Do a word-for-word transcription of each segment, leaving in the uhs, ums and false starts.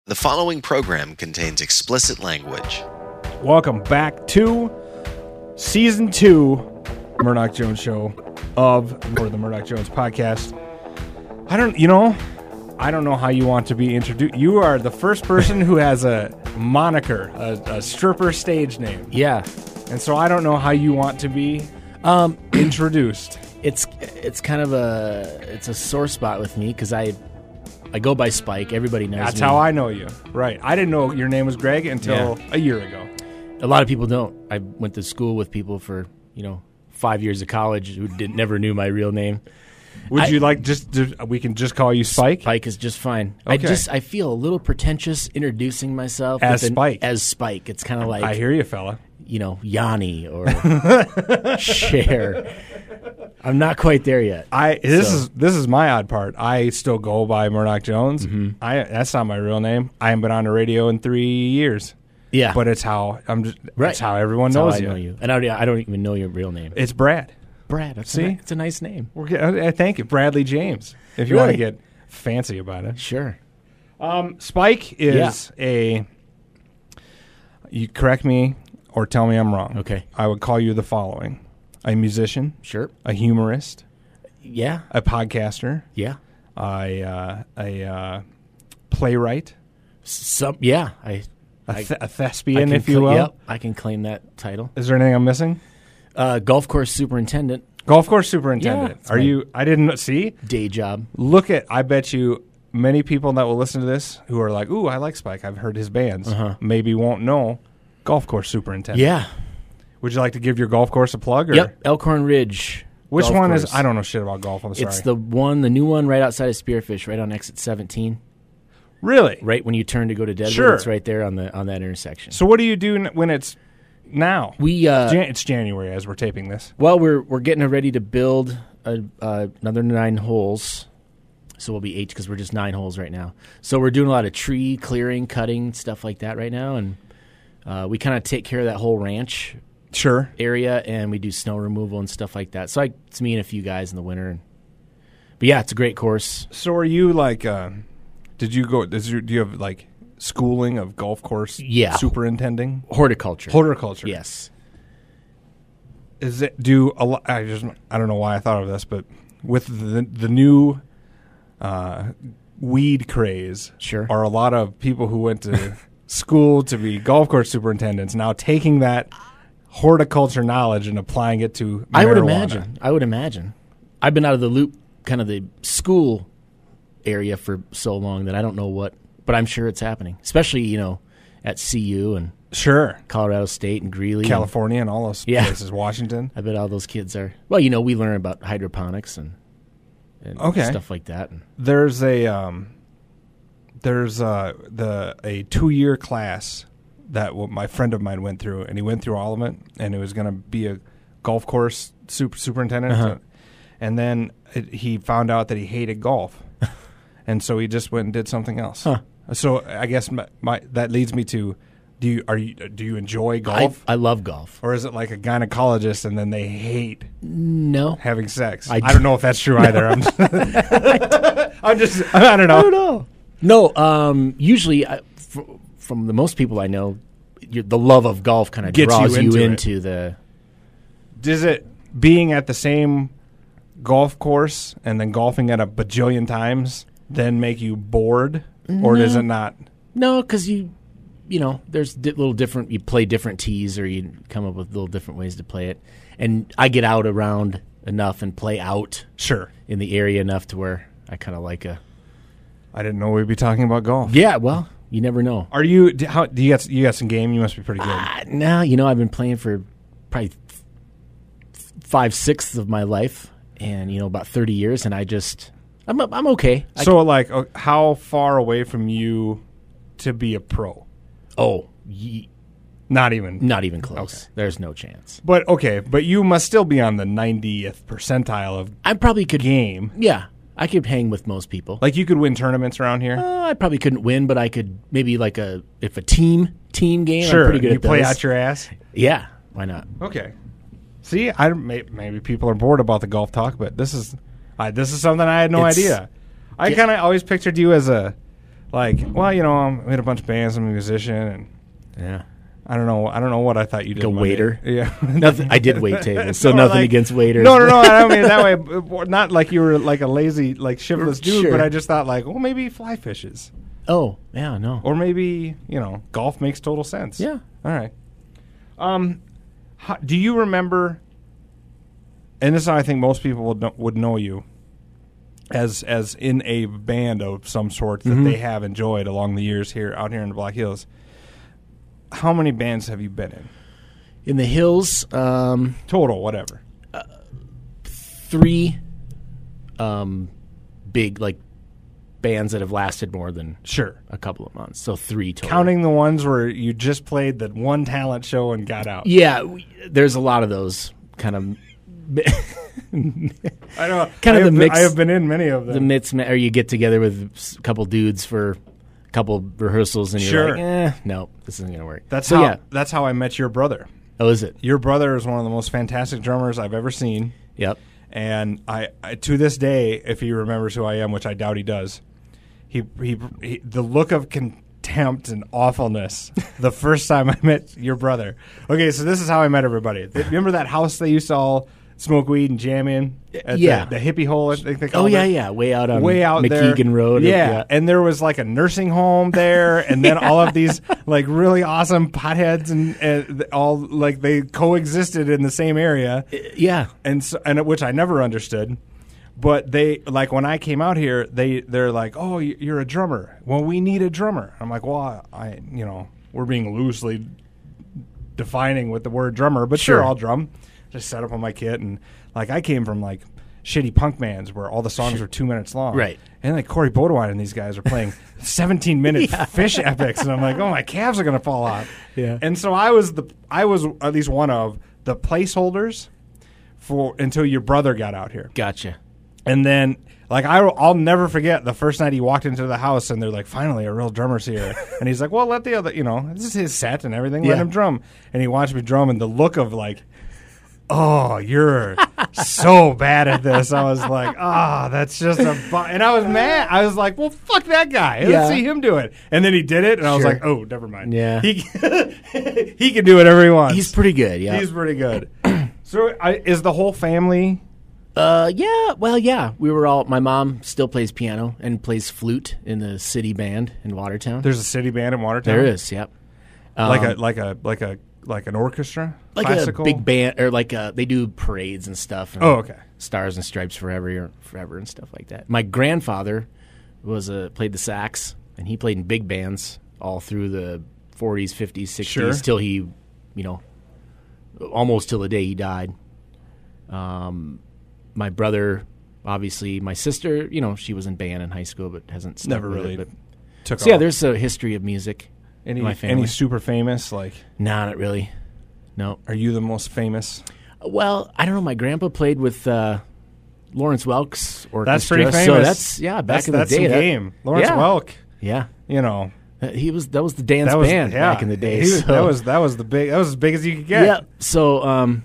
The following program contains explicit language. Welcome back to Season two Murdoch Jones Show of or the Murdoch Jones Podcast. I don't, you know, I don't know how you want to be introduced. You are the first person who has a moniker, a, a stripper stage name. Yeah. And so I don't know how you want to be Um, introduced. it's it's kind of a it's a sore spot with me because I I go by Spike. Everybody knows That's me. how I know you. Right. I didn't know your name was Greg until Yeah. a year ago. A lot of people don't. I went to school with people for you know five years of college who did never knew my real name. Would I- you like just to, we can just call you Spike? Spike is just fine. I Okay. just I feel a little pretentious introducing myself As with an- Spike. As Spike, it's kind of like I hear you, fella. you know Yanni or Cher. I'm not quite there yet. I this So- is this is my odd part. I still go by Murdoch Jones. Mm-hmm. I that's not my real name. I haven't been on the radio in three years, Yeah, but it's how I'm just. right. That's how everyone That's how knows I you. know you, and I don't, I don't even know your real name. It's Brad. Brad. That's See? a, ni- it's a nice name. We're get, I thank you, Bradley James. If you want to Really? get fancy about it, Sure. um, Spike is a. You correct me or tell me I'm wrong. Okay. I would call you the following: a musician, Sure. a humorist, Yeah. a podcaster, Yeah. a uh, a uh, playwright. Some. Yeah. I. A, I- th- a I thespian, can if you cl- will. Yep. I can claim that title. Is there anything I'm missing? Uh, golf course superintendent. Golf course superintendent. Yeah, it's Are my- you? I didn't see. Day job. Look at. I bet you many people that will listen to this who are like, "Ooh, I like Spike. I've heard his bands." Uh-huh. Maybe won't know golf course superintendent. Yeah. Would you like to give your golf course a plug? Or Yep. Elkhorn Ridge. Which golf one is? course. I don't know shit about golf. I'm sorry. It's the one, the new one right outside of Spearfish, right on exit seventeen. really. Right when you turn to go to Deadwood, Sure. it's right there on the on that intersection. So what do you do n- when it's now? we uh, Jan- it's January as we're taping this. well, we're we're getting ready to build a, uh, another nine holes. So we'll be eight because we're just nine holes right now. So we're doing a lot of tree clearing, cutting, stuff like that right now, and uh, we kind of take care of that whole ranch Sure. area, and we do snow removal and stuff like that. So I, it's me and a few guys in the winter. And, but yeah, it's a great course. So are you like? Uh, did you go? Does you, do you have like schooling of golf course? Yeah. Superintending. Horticulture. Horticulture. Yes. Is it do a lot? I just I don't know why I thought of this, but with the the new uh, weed craze, Sure. are a lot of people who went to school to be golf course superintendents now taking that horticulture knowledge and applying it to marijuana. I would imagine. I would imagine. I've been out of the loop, kind of the school area for so long that I don't know what, but I'm sure it's happening, especially, you know, at C U and Sure, Colorado State and Greeley. California and all those Yeah. places, Washington. I bet all those kids are, well, you know, we learn about hydroponics and, and Okay. stuff like that. And There's a um, there's uh, the a two year class that w- my friend of mine went through, and he went through all of it, and it was going to be a golf course super, superintendent, Uh-huh. and then it, he found out that he hated golf, and so he just went and did something else. Huh. So I guess my, my that leads me to, do you are you do you enjoy I, golf, I love golf. or is it like a gynecologist and then they hate No. having sex? I I, d- don't know if that's true either. I'm just, I'm just I don't know. I don't know. No, um, usually I, f- from the most people I know, you the love of golf kind of Gets you draws you into into, it. the. Does it being at the same golf course and then golfing at a bajillion times then make you bored, or does it not? No, because you, you know, there's di- little different. You play different tees, or you come up with little different ways to play it. And I get out around enough and play out Sure. in the area enough to where I kind of like a. I didn't know we'd be talking about golf. Yeah, well, you never know. Are you? Do, how do you got? You got some game. You must be pretty good. Uh, now you know I've been playing for probably f- five sixths of my life, and you know about thirty years, and I just I'm I'm okay. I so, like, uh, how far away from you to be a pro? Oh, ye- Not even. not even close. Okay. There's no chance. But okay, but you must still be on the ninetieth percentile of I probably could. game. Yeah, I could hang with most people. Like, you could win tournaments around here. Uh, I probably couldn't win, but I could maybe like a if a team team game. Sure, I'm pretty good you at play those. out your ass. Yeah, why not? Okay. See, I may, maybe people are bored about the golf talk, but this is I, this is something I had no It's- idea. I Yeah. kind of always pictured you as a like, well, you know, I'm in a bunch of bands. I'm a musician, and Yeah. I don't know. I don't know what I thought you did. Like a Monday. waiter? Yeah. Nothing. I did wait tables, so No, nothing like- against waiters. No, no, no. I don't mean it that way. b- Not like you were like a lazy, like shiftless dude, Sure. but I just thought like, well, maybe fly fishes. Oh, yeah, no. Or maybe, you know, golf makes total sense. Yeah. All right. Um, how, do you remember, and this is how I think most people would know, would know you, as as in a band of some sort that Mhm. they have enjoyed along the years here, out here in the Black Hills. How many bands have you been in? In the hills, um, Total, whatever. three um, big, like, bands that have lasted more than Sure. a couple of months. So three total. Counting the ones where you just played that one talent show and got out. Yeah, we, there's a lot of those kind of... I know. Kind I of have the been- mix- I have been in many of them. the mitts, or you get together with a couple dudes for a couple rehearsals, and you're Sure. like, eh, no, this isn't going to work. That's so, how. yeah. That's how I met your brother. Oh, is it? Your brother is one of the most fantastic drummers I've ever seen, Yep. and I, I to this day, if he remembers who I am, which I doubt he does, he he, he the look of contempt and awfulness the first time I met your brother. Okay, so this is how I met everybody. Remember that house they used to all smoke weed and jam in? At Yeah. the, the hippie hole. I think they Oh, called yeah, it? yeah. Way out on way out there. McKeegan Road. Yeah. and there was like a nursing home there, and then all of these like really awesome potheads, and, and all like they coexisted in the same area, Yeah. and so, and which I never understood. But they like when I came out here, they they're like, "Oh, y- you're a drummer. Well, we need a drummer." I'm like, "Well, I, I you know, we're being loosely defining with the word drummer, but sure, Sure. I'll drum." Just set up on my kit, and like I came from like shitty punk bands where all the songs were two minutes long, Right. And like Corey Bodewine and these guys are playing seventeen minute Fish epics, and I'm like, oh, my calves are gonna fall off. Yeah. And so I was the I was at least one of the placeholders for until your brother got out here, Gotcha. and then. Like, I, I'll never forget the first night he walked into the house, and they're like, finally, a real drummer's here. And he's like, well, let the other, you know, this is his set and everything. Let Yeah. him drum. And he watched me drum, and the look of, like, oh, you're so bad at this. I was like, oh, that's just a bu-. And I was mad. I was like, well, fuck that guy. Let's Yeah. see him do it. And then he did it, and I was Sure. like, oh, never mind. Yeah. He, he can do whatever he wants. He's pretty good, yeah. He's pretty good. So I, is the whole family... Uh, yeah, well, yeah. We were all, my mom still plays piano and plays flute in the city band in Watertown. There's a city band in Watertown? There is, yep. Um, Like a like a like a like an orchestra, like classical? a big band, or like a, they do parades and stuff. And Oh, okay. Stars and Stripes forever, forever, and stuff like that. My grandfather was a played the sax, and he played in big bands all through the forties, fifties, sixties, Sure. till he, you know, almost till the day he died. Um, my brother, obviously, my sister, you know, she was in band in high school, but hasn't stuck Never with really It, but Took so yeah, off. there's a history of music. any in my family. any super famous. Like, Nah, not really. No. are you the most famous? Well, I don't know. My grandpa played with uh, Lawrence Welk's orchestra. That's pretty famous. So that's yeah. Back that's, in the that's day, some that- game. Lawrence yeah. Welk. Yeah, You know, Uh, he was. That was the dance that was band yeah, back in the day. he was- so. that was that was the big. That was as big as you could get. yeah. So um,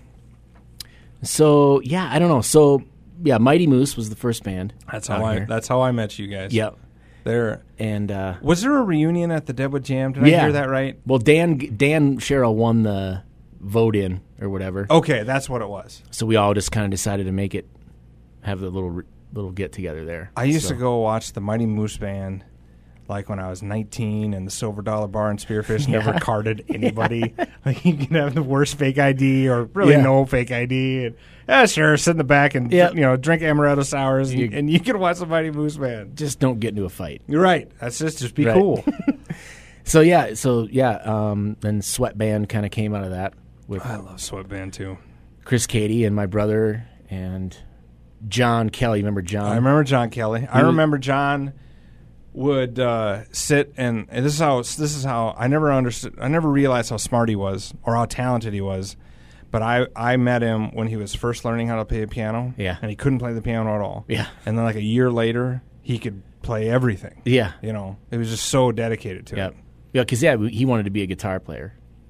so yeah, I don't know. So yeah, Mighty Moose was the first band. That's out how I. here. That's how I met you guys. Yeah, There and uh, was there a reunion at the Deadwood Jam. Did I Yeah. hear that right? well, Dan Dan Sherrill won the vote in or whatever. Okay, that's what it was. So we all just kind of decided to make it, have the little little get together there. I used So- to go watch the Mighty Moose Band, like when I was nineteen, and the Silver Dollar Bar and Spearfish never carded anybody. Like, you can have the worst fake I D or really Yeah. no fake I D. And, yeah, sure, sit in the back and Yeah. you know drink amaretto sours, and, You- and you can watch the Mighty Moose Band. Just don't get into a fight. You're right. That's just just be Right. cool. So yeah, so yeah, um, then Sweat Band kind of came out of that with I love Sweat Band too. Chris Cady and my brother and John Kelly. Remember John? I remember John Kelly. I was- remember John would uh, sit and, and this is how this is how I never understood. I never realized how smart he was or how talented he was. But I, I met him when he was first learning how to play the piano. Yeah. And he couldn't play the piano at all. Yeah. And then like a year later, he could play everything. Yeah, You know, it was just so dedicated to yeah, it. yeah. Because yeah, he wanted to be a guitar player.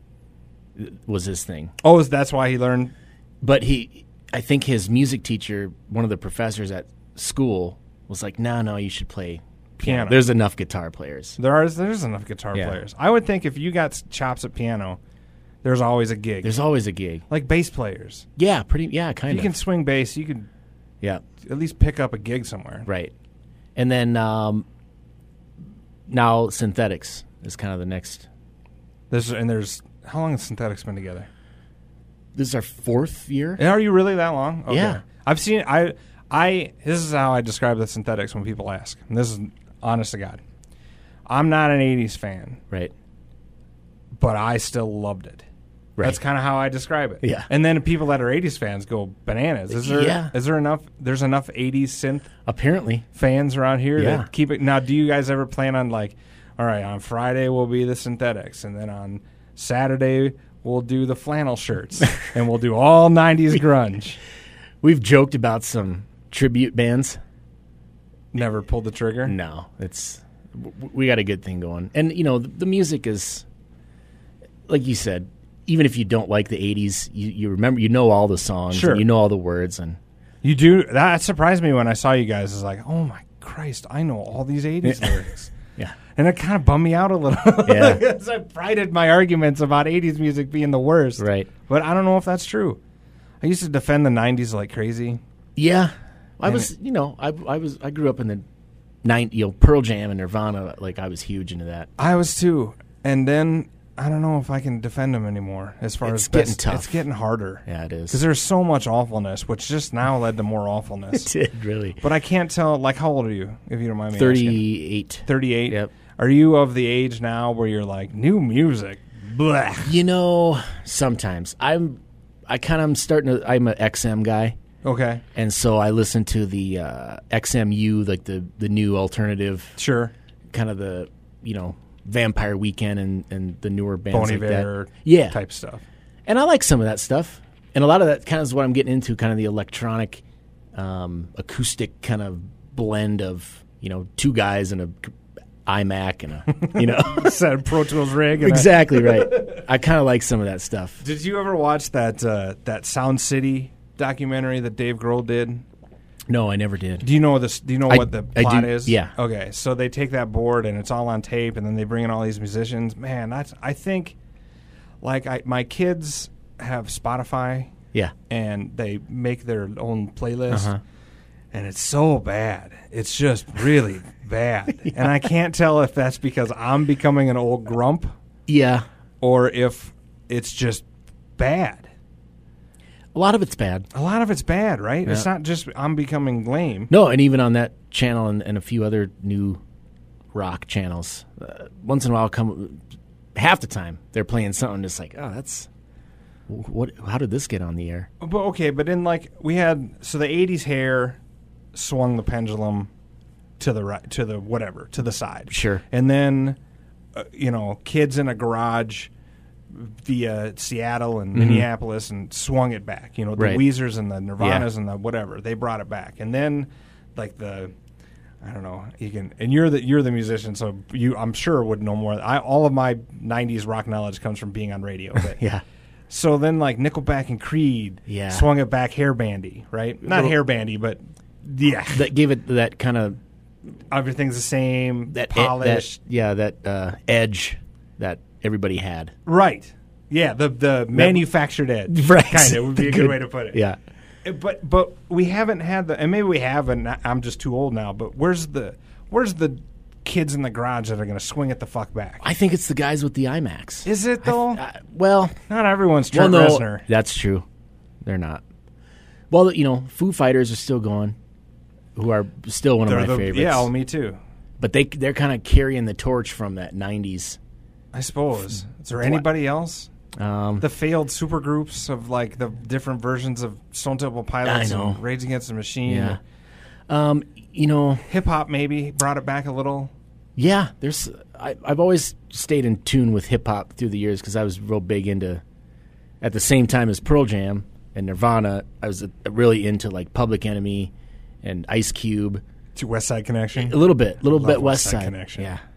Was his thing. Oh, that's why he learned. But he, I think his music teacher, one of the professors at school, was like, "No, no, you should play piano. There's enough guitar players. There are there's enough guitar Yeah. players. I would think if you got chops at piano, there's always a gig. There's always a gig. Like bass players. Yeah, pretty. Yeah, kind If you of. can swing bass, you could yeah, at least pick up a gig somewhere. right. And then um, now synthetics is kind of the next. There's and there's how long has Synthetics been together? This is our fourth year. Are you really that long? Okay. Yeah. I've seen I I this is how I describe the Synthetics when people ask. And this is honest to God. I'm not an eighties fan, Right. but I still loved it. Right. That's kind of how I describe it. Yeah. And then people that are eighties fans go bananas. Is there Yeah. is there enough there's enough eighties synth Apparently. fans around here Yeah. that keep it. Now, do you guys ever plan on like, all right, on Friday will be the Synthetics, and then on Saturday we'll do the flannel shirts, and we'll do all nineties grunge. We've joked about some tribute bands. Never pulled the trigger. No, it's w- we got a good thing going, and you know the, the music is, like you said, even if you don't like the eighties, you, you remember, you know all the songs, Sure. and you know all the words, and You do that surprised me when I saw you guys. It's like, oh my Christ, I know all these eighties lyrics. yeah, And it kind of bummed me out a little. Yeah. Because I prided my arguments about eighties music being the worst. right, But I don't know if that's true. I used to defend the nineties like crazy. yeah. I And was, you know, I I was I grew up in the nine, you know, Pearl Jam and Nirvana. Like I was huge into that. I was too. And then I don't know if I can defend them anymore as far It's as getting best- tough. It's getting harder. Yeah, it Because is. there's so much awfulness, which just now led to more awfulness. It did really. But I can't tell, like, how old are you, if you don't mind me asking? Thirty-eight. thirty-eight? Yep. Are you of the age now where you're like, new music? Blech. You know, sometimes I'm. I kind of am starting to. I'm an X M guy. Okay. And so I listen to the uh, X M U, like the, the new alternative, Sure. kind of the, you know, Vampire Weekend and, and the newer bands Bon like Iver that. Yeah. type stuff. And I like some of that stuff. And a lot of that kind of is what I'm getting into, kind of the electronic, um, acoustic kind of blend of, you know, two guys and a iMac and a, you know. Said Pro Tools rig. And Exactly right. I kind of like some of that stuff. a- Did you ever watch that uh, that Sound City documentary that Dave Grohl did? No, I never did. Do you know this? Do you know I- what the I plot do, is? yeah. Okay, so they take that board and it's all on tape, and then they bring in all these musicians. Man, that's I think, like I, my kids have Spotify Yeah. and they make their own playlist, Uh-huh. and it's so bad. It's just really bad, and I can't tell if that's because I'm becoming an old grump Yeah. or if it's just bad. A lot of it's bad. A lot of it's bad, right? Yeah. It's not just I'm becoming lame. No, and even on that channel and, and a few other new rock channels, uh, once in a while, come half the time they're playing something just like, oh, that's what? How did this get on the air? But okay, but in like we had so the eighties hair swung the pendulum to the right, to the whatever, to the side. Sure. And then uh, you know, kids in a garage via Seattle and Minneapolis and swung it back. You know, the Right. Weezers and the Nirvanas Yeah. and the whatever, they brought it back. And then like the I don't know. You can, and you're the you're the musician, so you I'm sure would know more. I all of my nineties rock knowledge comes from being on radio. But Yeah. so then, like Nickelback and Creed, Yeah. swung it back hair bandy, right? Not Little- hair bandy, but yeah, That gave it that kind of everything's the same, that polished, that, yeah, that uh, edge that everybody had. right? Yeah, the the manufactured edge, Right. Kind of would be a good way to put it. Yeah. Uh, But but we haven't had the, and maybe we haven't. I'm just too old now. But where's the where's the kids in the garage that are going to swing it the fuck back? I think it's the guys with the IMAX. Is it though? Uh, well, Not everyone's well, Trent no, Reznor. that's true. They're not. Well, you know, Foo Fighters are still going, who are still one of They're my the- favorites. Yeah, oh, me too. But they they're kind of carrying the torch from that nineties. I suppose. Is there anybody else? Um, The failed supergroups of like the different versions of Stone Temple Pilots I know. and Rage Against the Machine. yeah. Um, you know, Hip hop maybe brought it back a little. yeah. There's I, I've always stayed in tune with hip hop through the years because I was real big into. At the same time as Pearl Jam and Nirvana, I was uh, really into like Public Enemy and Ice Cube. To West Side Connection. A little bit, a little Love bit West West Side Side Connection. Yeah.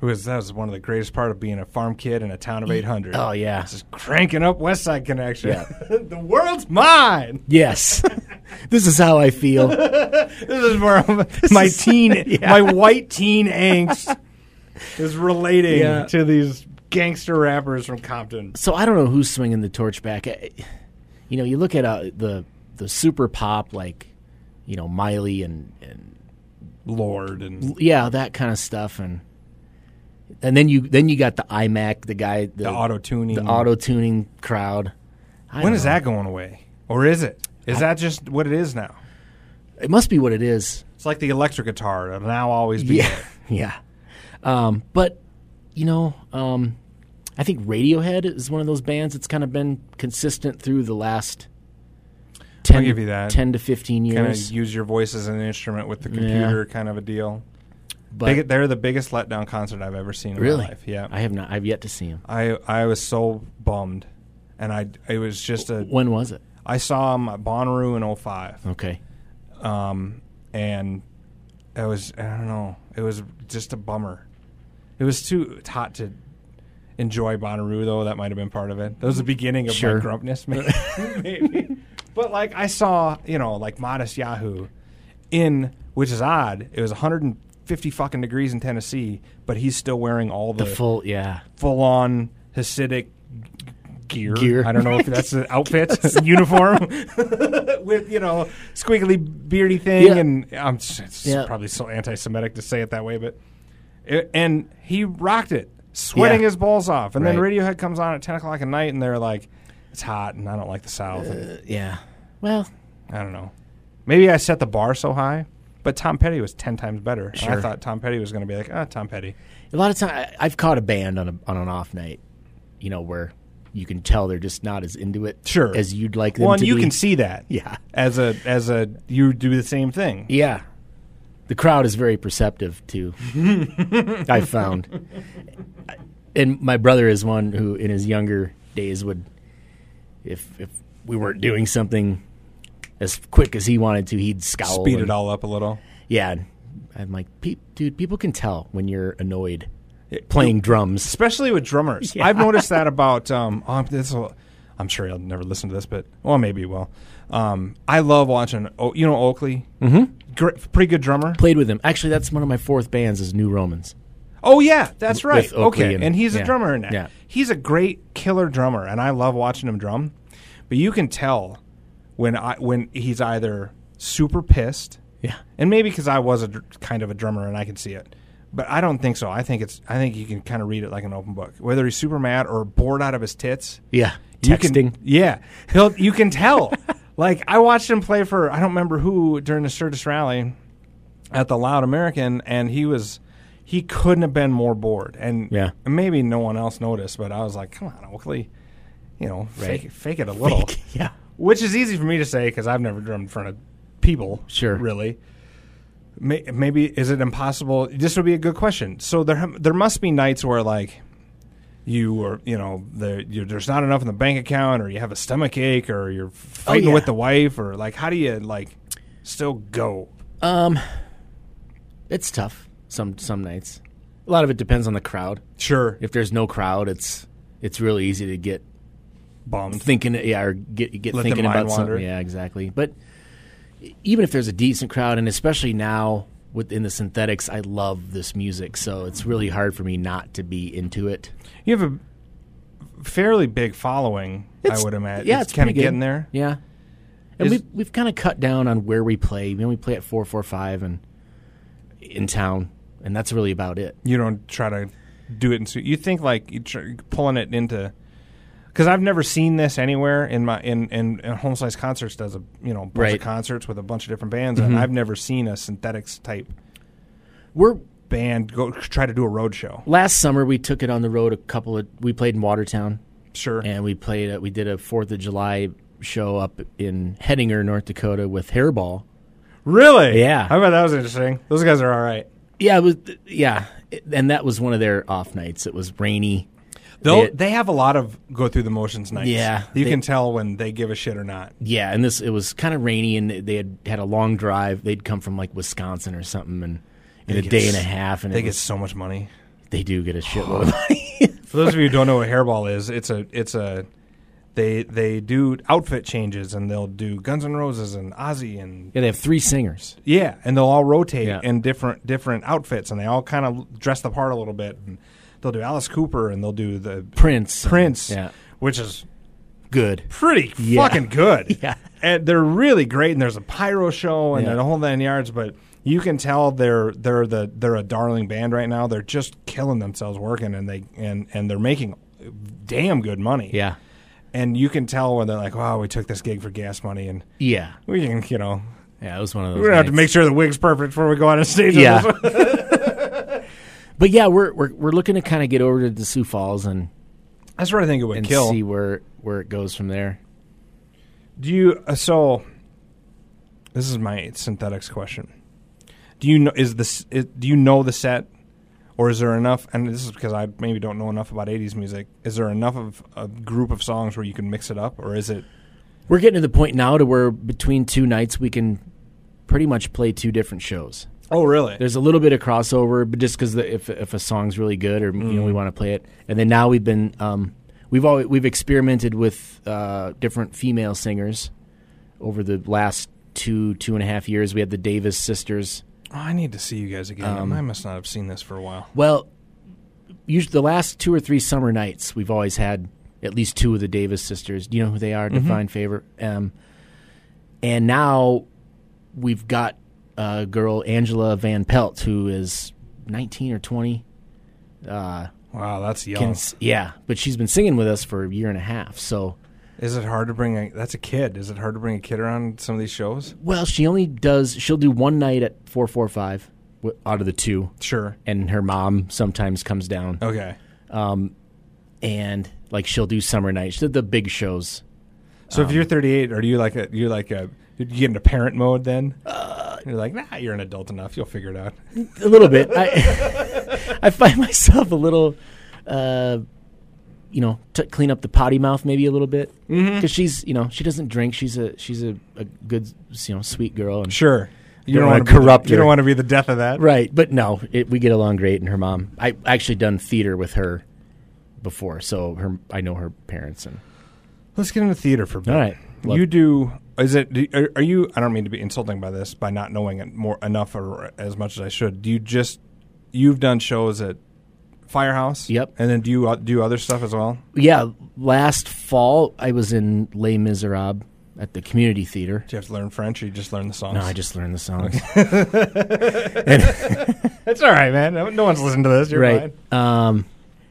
Who is that was one of the greatest part of being a farm kid in a town of eight hundred. Oh, yeah. Just cranking up West Side Connection. Yeah. The world's mine. Yes. This is how I feel. This is where I'm, my teen, yeah. my white teen angst is relating Yeah. to these gangster rappers from Compton. So I don't know who's swinging the torch back. I- You know, you look at uh, the the super pop, like, you know, Miley and, and Lord and yeah, that kind of stuff, and and then you then you got the iMac, the guy, the, the auto tuning. the auto tuning crowd. I When don't is know. that going away, or is it? Is I- that just what it is now? It must be what it is. It's like the electric guitar. It'll now always be. Yeah, yeah. Um, but you know, um, I think Radiohead is one of those bands that's kind of been consistent through the last ten, I'll give you that. ten to fifteen Kind of years. use your voice as an instrument with the Yeah. computer, kind of a deal. But They, they're the biggest letdown concert I've ever seen in really, my life. Yeah, I have not. I've yet to see him. I I was so bummed, and I it was just a. When was it? I saw him at Bonnaroo in oh five, Okay. um, and it was I don't know. It was just a bummer. It was too it's hot to enjoy Bonnaroo, though. That might have been part of it. That was the beginning of Sure. my grumpness, maybe. maybe. But like I saw, you know, like Modest Yahoo, in which is odd. It was one hundred fifty fucking degrees in Tennessee, but he's still wearing all the, The full, yeah. full on Hasidic gear. Gear. I don't know if that's the outfit, uniform, with, you know, squiggly beardy thing. Yeah. And I'm s- it's Yeah. probably so anti-Semitic to say it that way, but it, and he rocked it, sweating Yeah. his balls off. And then Right. Radiohead comes on at ten o'clock at night, and they're like, it's hot, and I don't like the South. And Uh, yeah. Well, I don't know. Maybe I set the bar so high, but Tom Petty was ten times better. And I Sure. thought Tom Petty was going to be like, ah, Tom Petty. a lot of time I've caught a band on a on an off night, you know, where you can tell they're just not as into it Sure. as you'd like them Well, and to you be. can see that. Yeah. As a as a you do the same thing. Yeah. The crowd is very perceptive too. I've found. And my brother is one who in his younger days would if if we weren't doing something as quick as he wanted to, he'd scowl. Speed and- it all up a little. Yeah. and I'm like, "Pe- dude, people can tell when you're annoyed playing drums. Especially with drummers. Yeah. I've noticed that about um oh, this will, I'm sure he'll never listen to this, but well maybe he will. Um I love watching oh, you know Oakley? Mm-hmm. Great, pretty good drummer. Played with him. Actually, that's one of my fourth bands is New Romans. Oh yeah, that's right. With Oakley Okay, and- and he's a yeah. drummer in that. Yeah. He's a great killer drummer, and I love watching him drum. But you can tell when I when he's either super pissed, Yeah. and maybe because I was a dr- kind of a drummer and I can see it, but I don't think so. I think it's I think you can kind of read it like an open book, whether he's super mad or bored out of his tits. Yeah. You Texting. can, yeah, he'll. You can tell. Like I watched him play for I don't remember who during the Sturgis Rally at the Loud American, and he was he couldn't have been more bored. And Yeah. maybe no one else noticed, but I was like, come on, Oakley, you know, Right. fake it, fake it a little, yeah. which is easy for me to say because I've never drummed in front of people. Sure. really. May, maybe is it impossible? This would be a good question. So there there must be nights where like. You or you know the, you, there's not enough in the bank account, or you have a stomach ache, or you're fighting yeah. with the wife, or like how do you like still go? Um, it's tough some some nights. A lot of it depends on the crowd. Sure, If there's no crowd, it's it's really easy to get bummed. thinking, yeah, or get get Let the thinking mind about wander. something. Yeah, exactly. But even if there's a decent crowd, and especially now within the synthetics, I love this music, so it's really hard for me not to be into it. You have a fairly big following, I It's- would imagine. Yeah, it's, kind of pretty good. getting there. Yeah, and Is- we've we've kind of cut down on where we play. You know, we play at four four five and in town, and that's really about it. You don't try to do it, in, so you think like you tr- pulling it into. Because I've never seen this anywhere in my in in, in Home Slice Concerts does a you know bunch Right. of concerts with a bunch of different bands, Mhm. and I've never seen a synthetics type We're band go try to do a road show. last summer we took it on the road. A couple of we played in Watertown, Sure. and we played. A, we did a Fourth of July show up in Hettinger, North Dakota, with Hairball. Really? Yeah. I bet that was interesting. Those guys are all right. Yeah, it was. Yeah, and that was one of their off nights. It was rainy. They'll, They- they have a lot of go through the motions nights. Yeah, You they- can tell when they give a shit or not. Yeah, and this it was kind of rainy, and they had had a long drive. They'd come from like Wisconsin or something, and in They a get day and a s- half, and They it get was, so much money. They do get a shitload of money. For those of you who don't know what Hairball is, it's a it's a they they do outfit changes, and they'll do Guns N' Roses and Ozzy and Yeah, they have three singers. yeah, and they'll all rotate Yeah. in different different outfits, and they all kind of dress the part a little bit. And they'll do Alice Cooper, and they'll do the Prince. Prince, Yeah. which is Good. pretty Yeah. fucking good. Yeah. And they're really great, and there's a pyro show and Yeah. the whole nine yards, but you can tell they're they're the they're a darling band right now. They're just killing themselves working, and they and, and they're making damn good money. Yeah. And you can tell when they're like, "Wow, we took this gig for gas money, and Yeah. we can, you know, Yeah, it was one of those. we're gonna have to nights. make sure the wig's perfect before we go on a stage." Yeah. with this. But yeah, we're we're we're looking to kind of get over to the Sioux Falls and That's where I think it would and kill. see where where it goes from there. Do you? Uh, so, this is my synthetics question. Do you know? Is this? Is, do you know the set, or is there enough? And this is because I maybe don't know enough about eighties music. Is there enough of a group of songs where you can mix it up, or is it? We're getting to the point now to where between two nights we can pretty much play two different shows. Oh, really? There's a little bit of crossover, but just because if if a song's really good or you know we want to play it, and then now we've been um, we've always, we've experimented with uh, different female singers over the last two two and a half years. We had the Davis sisters. Oh, I need to see you guys again. Um, I must not have seen this for a while. Well, usually the last two or three summer nights, we've always had at least two of the Davis sisters. Do you know who they are? Mm-hmm. Divine Favor. Um, and now we've got a girl, Angela Van Pelt, who is nineteen or twenty. Uh, Wow, that's young. can s- yeah, but she's been singing with us for a year and a half. So, Is it hard to bring a? That's a kid. Is it hard to bring a kid around some of these shows? well, she only does. She'll do one night at four four five w- out of the two, Sure. and her mom sometimes comes down. Okay. And like she'll do summer nights, the, the big shows. So if you're thirty-eight, are you like a? You're like a. You get into parent mode then? Uh, you're like, nah, you're an adult enough. You'll figure it out. A little bit. I I find myself a little, uh, you know, to clean up the potty mouth maybe a little bit because she's, you know, she doesn't drink. She's a she's a, a good, you know, sweet girl. And Sure. You Don't don't, wanna want to corrupt be the, You her. don't want to be the death of that. Right, but no, it, we get along great. And her mom, I actually done theater with her before, so her I know her parents. And Let's get into theater for a bit. All right. Love- You do. Is it? Do, are, are you? I don't mean to be insulting by this by not knowing it more enough or as much as I should. Do you just? You've done shows at Firehouse. Yep. And then do you uh, do other stuff as well? yeah, last fall I was in Les Miserables at the community theater. Do you have to learn French, or you just learn the songs? No, I just learned the songs. It's all right, man. No, no one's listening to this. You're right. fine. Um,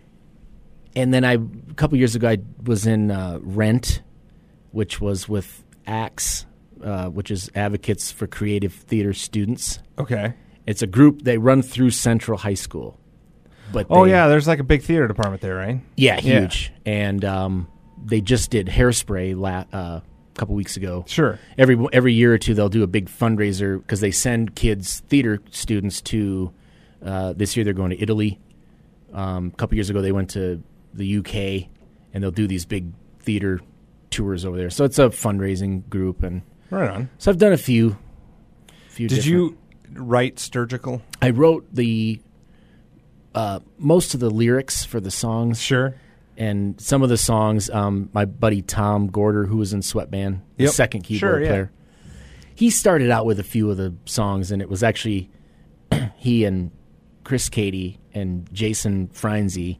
and then I, a couple years ago, I was in uh, Rent, which was with ACTS, uh, which is Advocates for Creative Theater Students. Okay. It's a group they run through Central High School. But Oh they- yeah, there's like a big theater department there, right? yeah, Yeah. huge. And um, they just did Hairspray la- uh, a couple weeks ago. Sure. Every every year or two, they'll do a big fundraiser because they send kids, theater students, to. Uh, this year they're going to Italy. Um, a couple years ago they went to the U K, and they'll do these big theater tours over there. So it's a fundraising group, and Right on. so I've done a few. few Did different- you write Sturgical? I wrote the uh, most of the lyrics for the songs. Sure. And some of the songs, um, my buddy Tom Gorder, who was in Sweatband, the Yep. second keyboard Sure, yeah. player, he started out with a few of the songs, and it was actually he and Chris Cady and Jason Frinzi.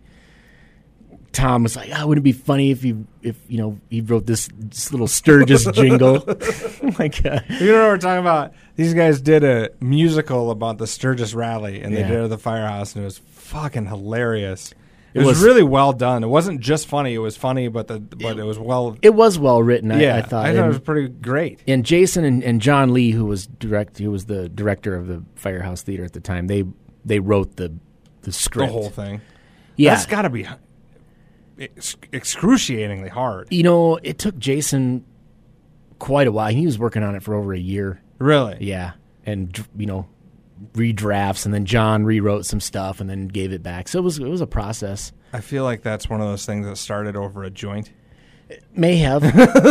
Tom was like, "Oh, wouldn't it be funny if you, if you know, he wrote this, this little Sturgis jingle?" Like, uh, You know what we're talking about? These guys did a musical about the Sturgis rally, and they Yeah. did it at the Firehouse, and it was fucking hilarious. It, It was, was- really well done. It wasn't just funny; it was funny, but the but it was well. it was well written. I, yeah, I thought. I thought it And- was pretty great. and Jason and, and John Lee, who was direct, who was the director of the Firehouse Theater at the time, they they wrote the the The script. whole thing. Yeah, That's got to be ex- excruciatingly hard. you know, it took Jason quite a while. He was working on it for over a year. Really? Yeah, and dr- you know, redrafts, and then John rewrote some stuff, and then gave it back. So it was it was a process. I feel like that's one of those things that started over a joint. May have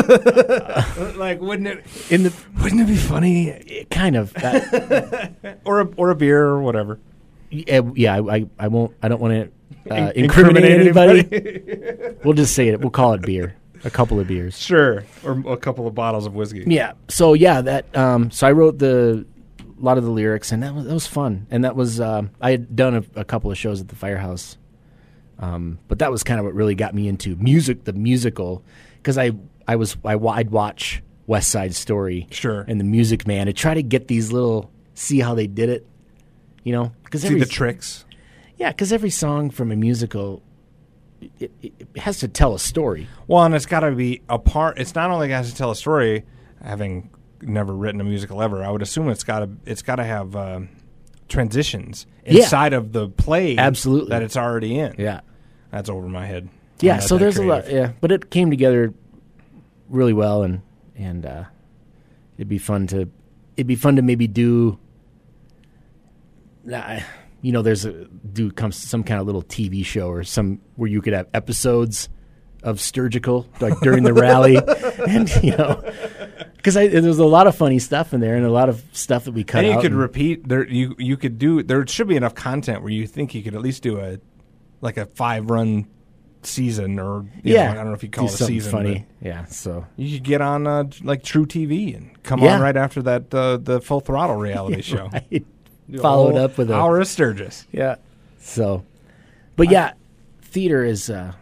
Like, wouldn't it? in the Wouldn't it be funny? it kind of that, Or a, or a beer or whatever. Yeah, yeah I, I, I won't. I don't want to uh, In- incriminate, incriminate anybody. We'll just say it. We'll call it beer. A couple of beers. Sure, or a couple of bottles of whiskey. Yeah. So yeah, that. Um, so I wrote the a lot of the lyrics, and that was that was fun. And that was um, I had done a, a couple of shows at the Firehouse, um, but that was kind of what really got me into music, the musical, because I I was I, I'd watch West Side Story, Sure, and The Music Man to try to get these little see how they did it, you know, because see the tricks. Yeah, because every song from a musical. It, it, it has to tell a story. Well, and it's got to be a part. It's not only has to tell a story. Having never written a musical ever, I would assume it's got to it's got to have uh, transitions inside yeah. of the play. Absolutely, that it's already in. Yeah, that's over my head. Yeah, so there's creative. a lot. Yeah, but it came together really well, and and uh, it'd be fun to it'd be fun to maybe do. Uh, You know, there's a do comes some kind of little T V show or some where you could have episodes of Sturgical like during the rally, and you know, because there's a lot of funny stuff in there and a lot of stuff that we cut and you out. could and repeat there. You you could do there should be enough content where you think you could at least do a like a five run season or you yeah, know, I don't know if you call do it a season. Funny, yeah. So you could get on uh, like True T V and come yeah. on right after that uh, the Full Throttle reality show. Right. Followed up with a hour of Sturgis. Yeah. So, but yeah, theater is. Uh,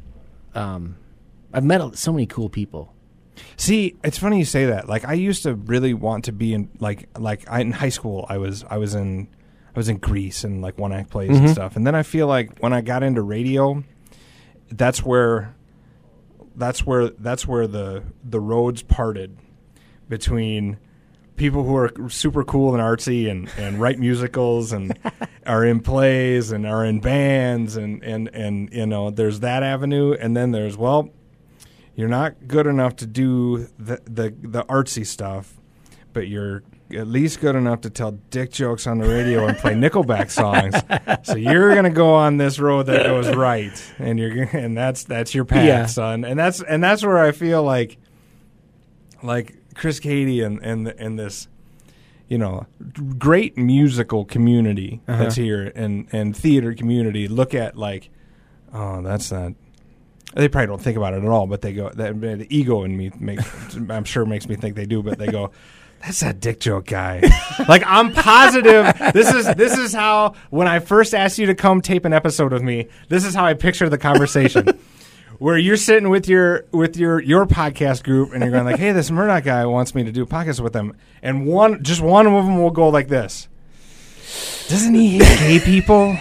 um, I've met so many cool people. See, it's funny you say that. Like, I used to really want to be in like like I, in high school. I was I was in I was in Grease and like one act plays mm-hmm. and stuff. And then I feel like when I got into radio, that's where that's where that's where the the roads parted between people who are super cool and artsy and, and write musicals and are in plays and are in bands and, and, and, you know, there's that avenue. And then there's, well, you're not good enough to do the, the, the artsy stuff, but you're at least good enough to tell dick jokes on the radio and play Nickelback songs. So you're going to go on this road that goes right. And you're and that's that's your path, yeah. son. And that's and that's where I feel like like Chris Cady and, and, and this, you know, great musical community uh-huh. that's here and, and theater community look at like, oh, that's not, they probably don't think about it at all, but they go, that, the ego in me makes, I'm sure makes me think they do, but they go, that's that dick joke guy. Like, I'm positive this is this is how, when I first asked you to come tape an episode with me, this is how I picture the conversation. Where you're sitting with your with your your podcast group and you're going like, hey, this Murdoch guy wants me to do a podcast with him, and one just one of them will go like this. Doesn't he hate gay people?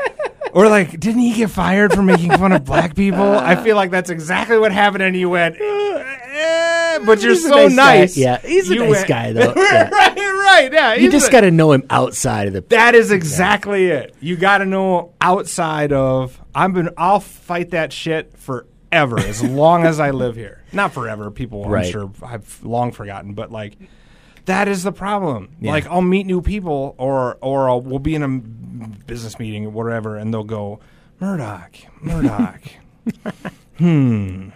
Or like, didn't he get fired for making fun of black people? I feel like that's exactly what happened, and you went, eh, but you're he's so nice. nice. Guy. Yeah, he's a you nice went, guy though. right, Yeah. right, yeah. You just got to know him outside of the. That is exactly it. You got to know outside of. I'm been. I'll fight that shit forever as long as I live here. Not forever. People, I'm right. sure, I've long forgotten. But like, that is the problem. Yeah. Like, I'll meet new people, or or I'll, we'll be in a business meeting or whatever, and they'll go, Murdoch, Murdoch. hmm.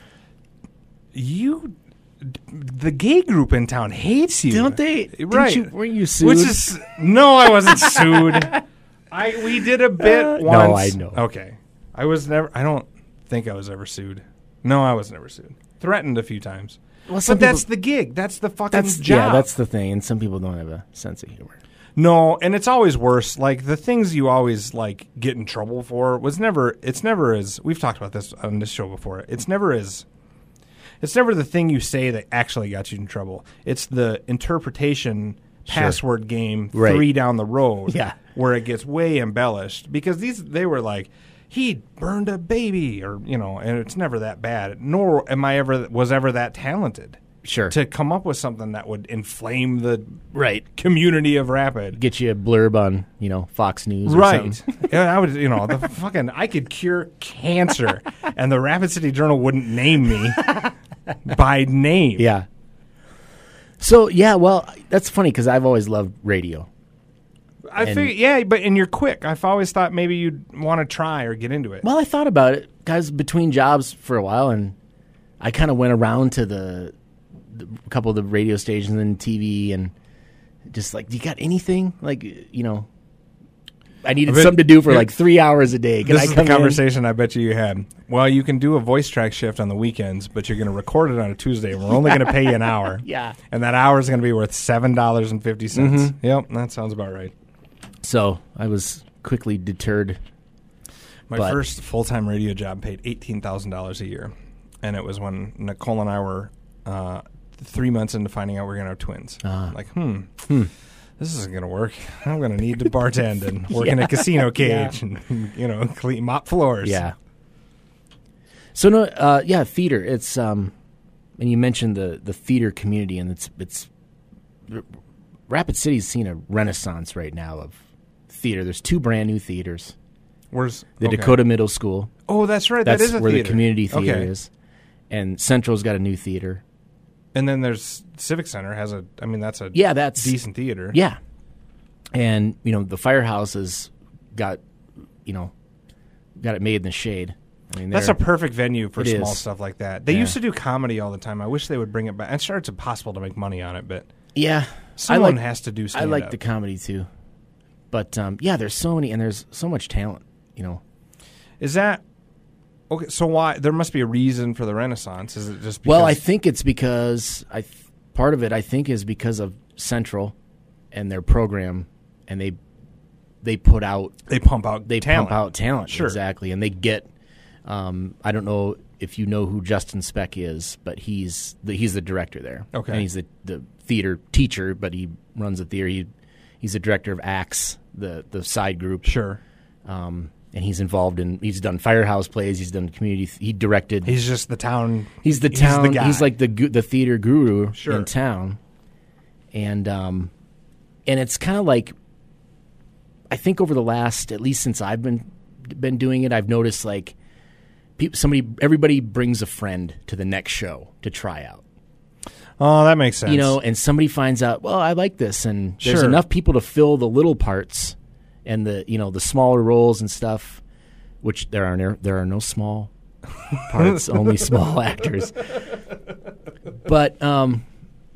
You. The gay group in town hates you, don't they? Right? Didn't you, weren't you sued? Which is no, I wasn't sued. I we did a bit uh, once. No, I know. Okay, I was never. I don't think I was ever sued. No, I was never sued. Threatened a few times. Well, but that's the gig. That's the fucking that's, job. Yeah, that's the thing. And some people don't have a sense of humor. No, and it's always worse. Like the things you always like get in trouble for was never. It's never as we've talked about this on this show before. It's never as. It's never the thing you say that actually got you in trouble. It's the interpretation sure. password game right. three down the road yeah. where it gets way embellished. Because these they were like, he burned a baby or, you know, and it's never that bad. Nor am I ever was ever that talented. Sure. To come up with something that would inflame the right community of Rapid. Get you a blurb on, you know, Fox News or right. something. Yeah, I would, you know, the fucking, I could cure cancer and the Rapid City Journal wouldn't name me by name. Yeah. So, yeah, well, that's funny because I've always loved radio. I And- figure, yeah, but and you're quick. I've always thought maybe you'd want to try or get into it. Well, I thought about it because between jobs for a while, and I kind of went around to the, the a couple of the radio stations and T V, and just like, do you got anything like you know? I needed I bet- something to do for like three hours a day. Can This I is the come in? conversation I bet you you had. Well, you can do a voice track shift on the weekends, but you're going to record it on a Tuesday, and we're only going to pay you an hour. Yeah. And that hour is going to be worth seven dollars and fifty cents. Mm-hmm. Yep, that sounds about right. So I was quickly deterred. My But- first full-time radio job paid eighteen thousand dollars a year, and it was when Nicole and I were uh, three months into finding out we are going to have twins. Ah. Like, hmm, Hmm. this isn't going to work. I'm going to need to bartend and work in a casino cage and, you know, clean mop floors. Yeah. So no, uh, yeah, theater. It's um, and you mentioned the the theater community, and it's it's R- Rapid City's seen a renaissance right now of theater. There's two brand new theaters. Where's The okay. Dakota Middle School. Oh, that's right. That's that is a where theater. the community theater Okay. is, and Central's got a new theater. And then there's Civic Center has a. I mean, that's a Yeah, that's decent theater. Yeah, and you know the Firehouse has got you know got it made in the shade. I mean, That's they're- a perfect venue for It small is. stuff like that. They Yeah. used to do comedy all the time. I wish they would bring it back. I'm sure it's impossible to make money on it, but yeah. someone I like, has to do I stand-up. like the comedy too, but um, yeah, there's so many and there's so much talent. You know, Is that okay? So why? There must be a reason for the Renaissance. Is it just because well, I think it's because I th- part of it I think is because of Central and their program, and they they put out they pump out they talent. pump out talent Sure. exactly, and they get. Um, I don't know if you know who Justin Speck is, but he's the, he's the director there. Okay. And he's the, the theater teacher, but he runs the theater. He, he's the director of Axe, the the side group. Sure. Um, and he's involved in. He's done Firehouse plays. He's done community. Th- he directed. He's just the town. He's the he's town. the guy. He's like the gu- the theater guru Sure. in town. And um, and it's kind of like. I think over the last, at least since I've been been doing it, I've noticed like. People, somebody, everybody brings a friend to the next show to try out. Oh, that makes sense. You know, and somebody finds out, well, I like this, and there's Sure. enough people to fill the little parts and the you know the smaller roles and stuff, which there are no, there are no small parts, only small actors. But um,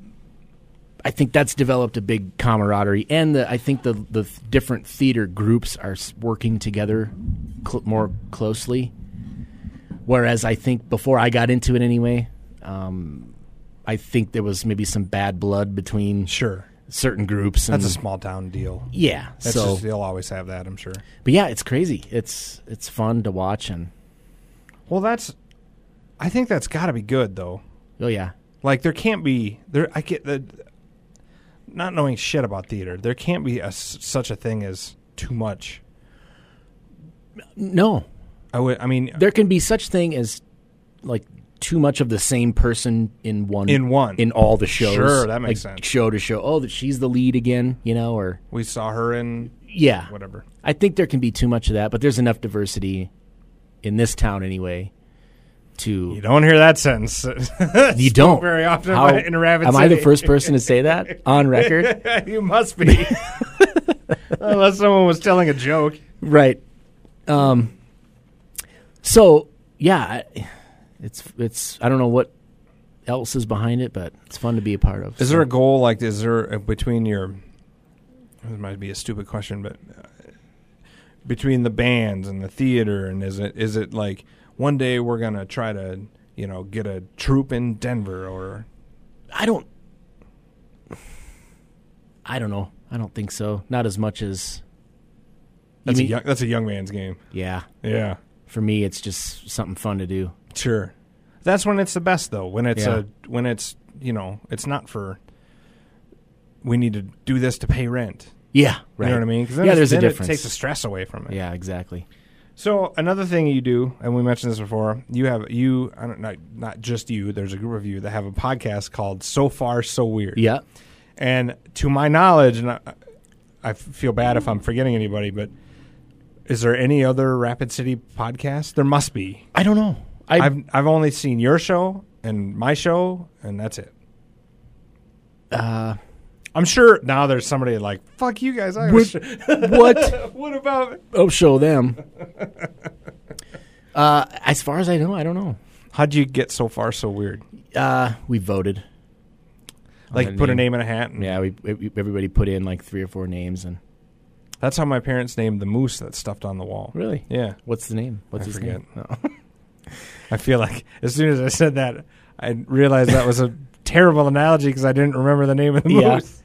I think that's developed a big camaraderie, and the, I think the the different theater groups are s- working together cl- more closely. Whereas I think before I got into it anyway, um, I think there was maybe some bad blood between Sure. certain groups. And, That's a small town deal. yeah. That's so, just, they'll always have that, I'm sure. but yeah, it's crazy. It's it's fun to watch, and Well, that's. I think that's got to be good, though. oh yeah, Like there can't be there. I get the. Not knowing shit about theater, there can't be a s such a thing as too much. no, I would. I mean, there can be such thing as like too much of the same person in one In one. in all the shows. Sure, that makes like, sense. Show to show. Oh, that she's the lead again, you know, or we saw her in yeah, whatever. I think there can be too much of that, but there's enough diversity in this town anyway. To You don't hear that sentence. You don't very often How- in a Rapid Am City. I the first person to say that on record? You must be, unless someone was telling a joke. Right. Um. So yeah, I- it's it's I don't know what else is behind it, but it's fun to be a part of. Is so. there a goal? Like, is there a, between your? This might be a stupid question, but uh, between the bands and the theater, and is it is it like one day we're gonna try to you know get a troupe in Denver or? I don't. I don't know. I don't think so. Not as much as. You That's mean- a young, that's a young man's game. Yeah. Yeah, For me, it's just something fun to do. sure. That's when it's the best, though. When it's Yeah. a when it's you know it's not for. We need to do this to pay rent. Yeah. Right. You know what I mean? 'Cause then Yeah. it's- There's a then difference. It takes the stress away from it. Yeah. Exactly. So another thing you do, and we mentioned this before, you have you I don't not not just you. There's a group of you that have a podcast called So Far So Weird. Yeah. And to my knowledge, and I, I feel bad if I'm forgetting anybody, but is there any other Rapid City podcast? There must be. I don't know. I I've I've only seen your show and my show, and that's it. uh I'm sure now there's somebody like fuck you guys. I What- was what? what about? Oh, show them. uh, as far as I know, I don't know. How'd you get So Far So Weird? Uh, we voted. on Like the put a name in a hat. And, Yeah, we, we everybody put in like three or four names, and That's how my parents named the moose that's stuffed on the wall. Really? Yeah. What's the name? What's I his forget. name? Oh. I feel like as soon as I said that, I realized that was a terrible analogy because I didn't remember the name of the Yeah. moose.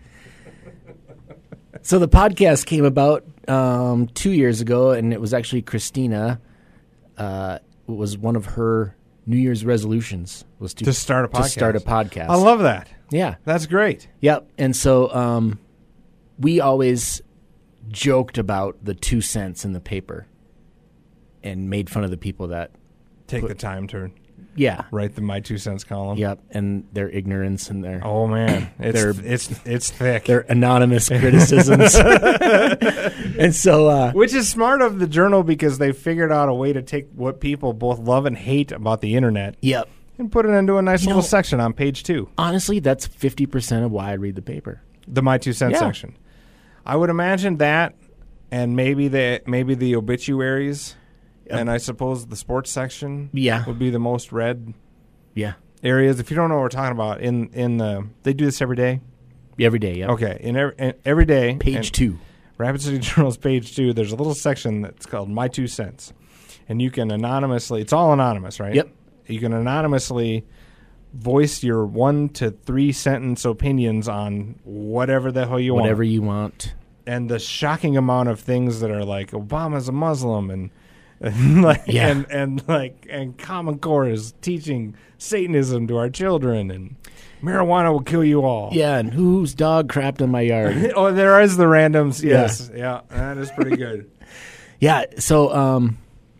So the podcast came about um, two years ago, and it was actually Christina. Uh, it was one of her New Year's resolutions was to, To start a podcast. To start a podcast. I love that. Yeah. That's great. Yep. And so um, we always joked about the two cents in the paper and made fun of the people that, Take Put- the time to yeah. write the My Two Cents column. Yep. And their ignorance and their Oh man, it's They're- it's it's thick. their anonymous criticisms. And so, uh, Which is smart of the Journal because they figured out a way to take what people both love and hate about the internet yep. and put it into a nice You little know- section on page two, Honestly, that's fifty percent of why I read the paper. the My Two Cents Yeah. section. I would imagine that, and maybe the maybe the obituaries, Yep. and I suppose the sports section Yeah. would be the most read Yeah. areas. If you don't know what we're talking about, in in the they do this every day. Every day. Yep. Okay, in every, in every day, Page and- two. Rapid City Journal's page two, there's a little section that's called My Two Cents. And you can anonymously, it's all anonymous, right? Yep. You can anonymously voice your one to three sentence opinions on whatever the hell you Whatever want. you want. And the shocking amount of things that are like, Obama's a Muslim and. And like, Yeah. and, and like and Common Core is teaching Satanism to our children, and marijuana will kill you all. Yeah, and whose dog crapped on my yard? Oh, there is the randoms. Yeah. Yes, yeah, that is pretty good. Yeah, so um,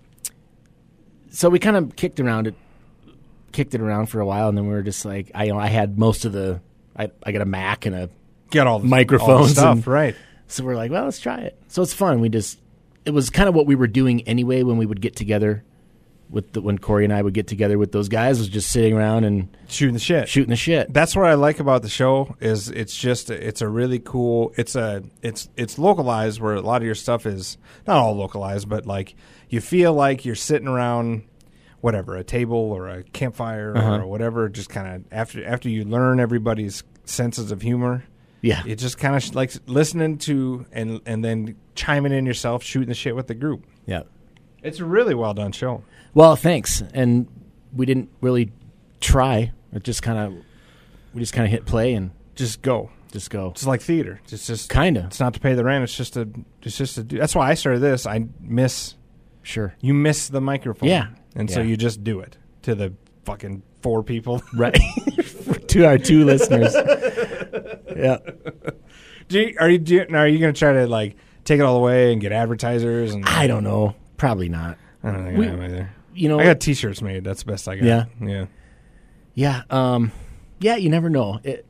so we kind of kicked around it, kicked it around for a while, and then we were just like, I, you know, I had most of the, I, I got a Mac and a, Get all the Microphones all the stuff, and- right? so we're like, well, let's try it. So it's fun. We just, it was kind of what we were doing anyway when we would get together with the, when Corey and I would get together with those guys, was just sitting around and Shooting the shit. shooting the shit. That's what I like about the show is it's just it's a really cool it's a it's it's localized where a lot of your stuff is not all localized, but like you feel like you're sitting around whatever, a table or a campfire Uh-huh. or whatever, just kind of after after you learn everybody's senses of humor. Yeah. It just kind of sh- like listening to and and then chiming in yourself, shooting the shit with the group. Yeah. It's a really well done show. Well, thanks. And we didn't really try. It just kind of, we just kind of hit play and Just go. just go. It's like theater. It's just Kind of. It's not to pay the rent. It's just to. It's just to do. That's why I started this. I miss. Sure. You miss the microphone. Yeah. And so Yeah. you just do it to the fucking four people. Right. To our two listeners. Yeah. do you, are you? Do you, now are you going to try to like take it all away and get advertisers? And I don't know. Probably not. I don't think We- I am either. You know, I got T-shirts made. That's the best I got. Yeah. Yeah. yeah. Um, yeah, you never know. It,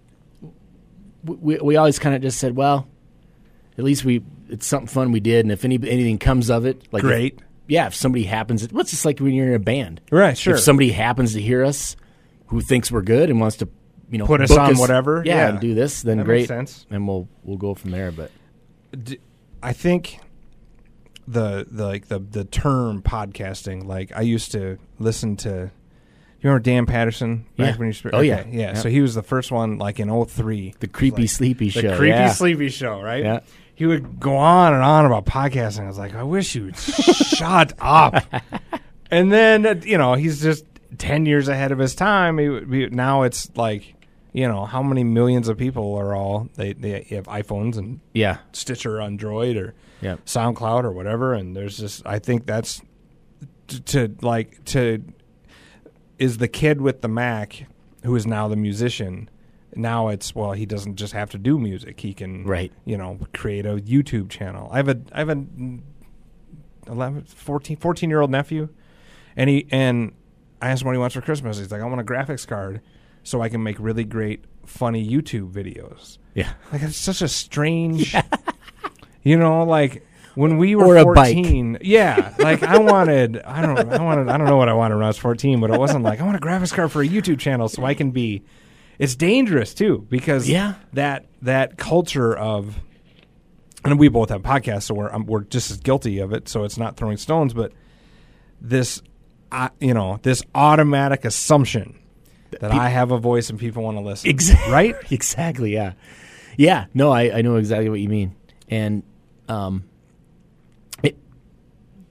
we, we always kind of just said, well, at least we, it's something fun we did. And if any, anything comes of it, like, if- Great. yeah, if somebody happens, what's just like when you're in a band. Right. Sure. If somebody happens to hear us who thinks we're good and wants to, you know, Put us book on whatever, yeah, yeah. and do this, then That great, makes sense. and we'll we'll go from there. But D- I think the the like the the term podcasting, like I used to listen to. You remember Dan Patterson? Back Yeah. When you sp- Oh, yeah. okay, yeah. Yeah. So he was the first one, like in oh three. the creepy Like, sleepy The show, creepy yeah. sleepy show, right? Yeah. He would go on and on about podcasting. I was like, I wish you would shut up. And then uh, you know he's just ten years ahead of his time. He, would be, now it's like. You know, how many millions of people are all, they, they have iPhones and yeah, Stitcher, Android, or yeah, SoundCloud or whatever. And there's just, I think that's to, to like, to, is the kid with the Mac who is now the musician. Now it's, well, he doesn't just have to do music. He can, Right. you know, create a YouTube channel. I have a, I have a eleven, fourteen, fourteen year old nephew. And he, and I asked him what he wants for Christmas. He's like, I want a graphics card so I can make really great, funny YouTube videos. yeah. Like, it's such a strange, you know, like when we were Or a bike. fourteen. Yeah, like I wanted, I don't, I wanted, I don't know what I wanted when I was fourteen, but it wasn't like I want a graphics card for a YouTube channel so I can be. It's dangerous too because Yeah. that that culture of, and we both have podcasts, so we're um, we're just as guilty of it. So it's not throwing stones, but this, uh, you know, this automatic assumption. That Peop- I have a voice and people want to listen. Exactly. Right? Exactly. Yeah. Yeah. No, I, I know exactly what you mean. And um,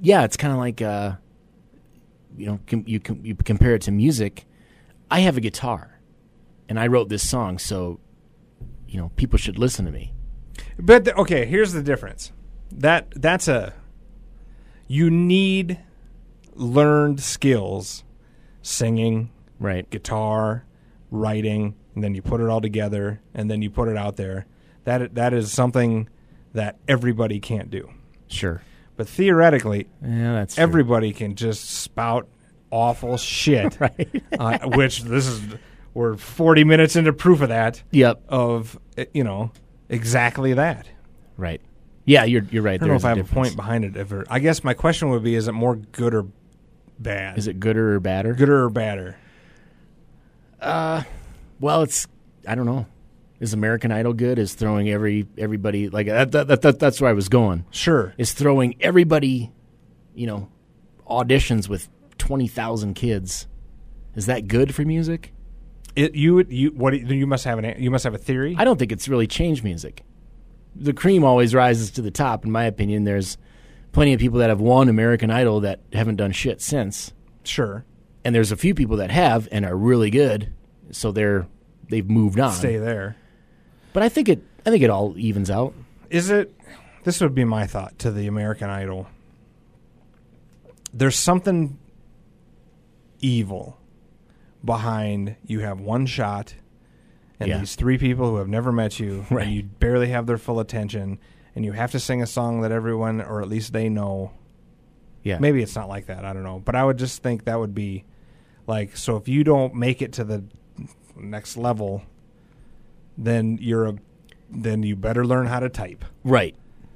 yeah, it's kind of like uh, you know, com- you com- you compare it to music. I have a guitar, and I wrote this song, so you know, people should listen to me. But the, okay, here's the difference. That that's a you need learned skills, singing, Right. guitar, writing, and then you put it all together, and then you put it out there. That that is something that everybody can't do. Sure. But theoretically, Yeah, that's true. everybody can just spout awful shit. Right. uh, which this is we're forty minutes into proof of that. Yep. Of uh, you know exactly that. Right. Yeah, you're you're right. I don't know There's if I have difference. a point behind it. Ever. I guess my question would be: is it more good or bad? Is it gooder or badder? gooder or badder? Uh, well, it's I don't know. Is American Idol good? Is throwing every everybody like that, that, that, that that's where I was going. Sure. Is throwing everybody, you know, auditions with twenty thousand kids. Is that good for music? It you would you what you must have an a- you must have a theory. I don't think it's really changed music. The cream always rises to the top, in my opinion. There's plenty of people that have won American Idol that haven't done shit since, Sure. and there's a few people that have and are really good, so they're they've moved on. Stay there. But I think it I think it all evens out. Is it? This would be my thought to the American Idol. There's something evil behind you have one shot and Yeah. these three people who have never met you, Right. and you barely have their full attention, and you have to sing a song that everyone, or at least they know. Yeah. Maybe it's not like that. I don't know. But I would just think that would be like, so if you don't make it to the next level, then you're a, then you better learn how to type. Right.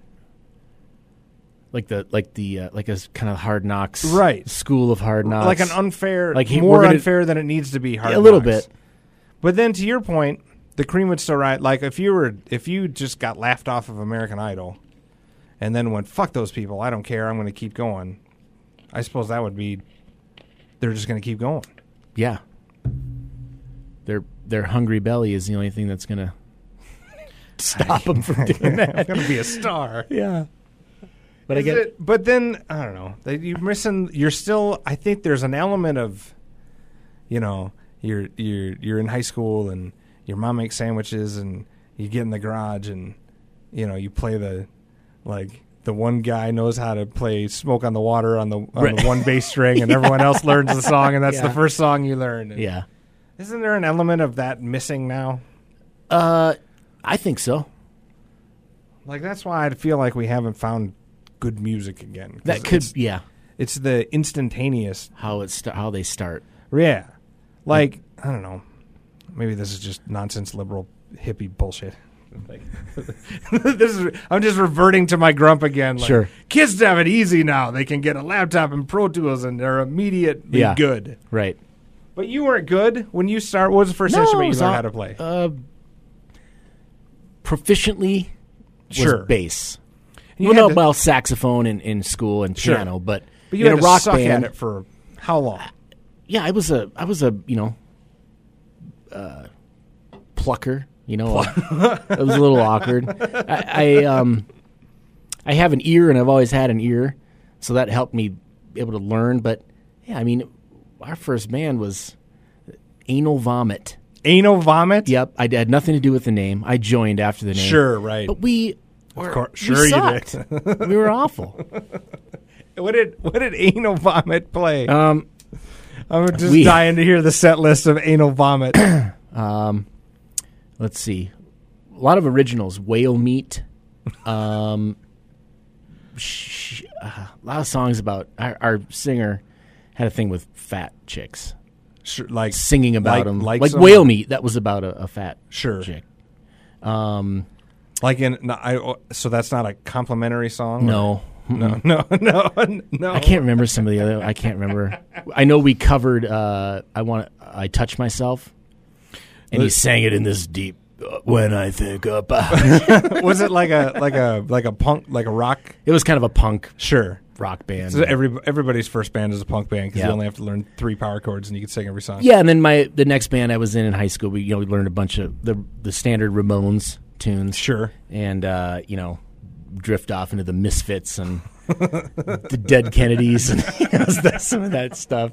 Like the like the uh, like a kind of Hard Knocks, Right. School of Hard Knocks, Like an unfair, Like he- more we're gonna- unfair than it needs to be. Hard a little Knocks. bit. But then to your point, the cream would still ride. Like if you were, if you just got laughed off of American Idol, and then went, "Fuck those people, I don't care, I'm going to keep going." I suppose that would be, they're just going to keep going. Yeah. Their their hungry belly is the only thing that's gonna stop them from doing that. I'm going to be a star. Yeah. But I Is get it, but then I don't know. They, you're missing. You're still. I think there's an element of, you know, you're you're you're in high school and your mom makes sandwiches and you get in the garage and, you know, you play the, like the one guy knows how to play "Smoke on the Water" on the on Right. the one bass string, and everyone else learns the song, and that's Yeah. the first song you learn. And yeah. isn't there an element of that missing now? Uh, I think so. Like that's why I feel like we haven't found good music again. 'Cause That could it's, yeah. it's the instantaneous. How it sta- how they start. Yeah. Like, I don't know. Maybe this is just nonsense liberal hippie bullshit. Like, this is I'm just reverting to my grump again. Like, Sure. Kids have it easy now. They can get a laptop and Pro Tools and they're immediately Yeah. good. Right. But you weren't good when you start. What was the first No, instrument it you was learned all- how to play? Uh, proficiently was Sure. bass. You Well, had no, to- well, saxophone in, in school and Sure. piano, but, but you in had a to rock suck band, at it for how long? yeah, I was a I was a you know, uh, plucker. You know, uh, it was a little awkward. I, I um, I have an ear, and I've always had an ear, so that helped me be able to learn. But yeah, I mean, our first band was Anal Vomit. Anal Vomit? Yep, I had nothing to do with the name. I joined after the name. Sure, right. But we, Of were, course, we sure you sucked. did. We were awful. What did what did Anal Vomit play? Um, I'm just we- dying to hear the set list of Anal Vomit. um, let's see, a lot of originals. Whale Meat. Um, sh- uh, a lot of songs about our, our singer had a thing with fat chicks. Sure, like Singing about like, them, like, like some- Whale Meat. That was about a, a fat Sure. chick. Um, Like in no, I, so that's not a complimentary song. no, or- no, no, no, no. I can't remember some of the other. I can't remember. I know we covered. Uh, I want. I touch myself, and he Let- sang it in this deep. uh, When I think about. Was it like a like a like a punk like a rock? It was kind of a punk Sure. rock band. So every everybody's first band is a punk band because Yeah. you only have to learn three power chords and you can sing every song. Yeah, and then my the next band I was in in high school, we you know we learned a bunch of the the standard Ramones tunes. Sure. And uh, you know, drift off into the Misfits and the dead Kennedys and you know, some of that stuff.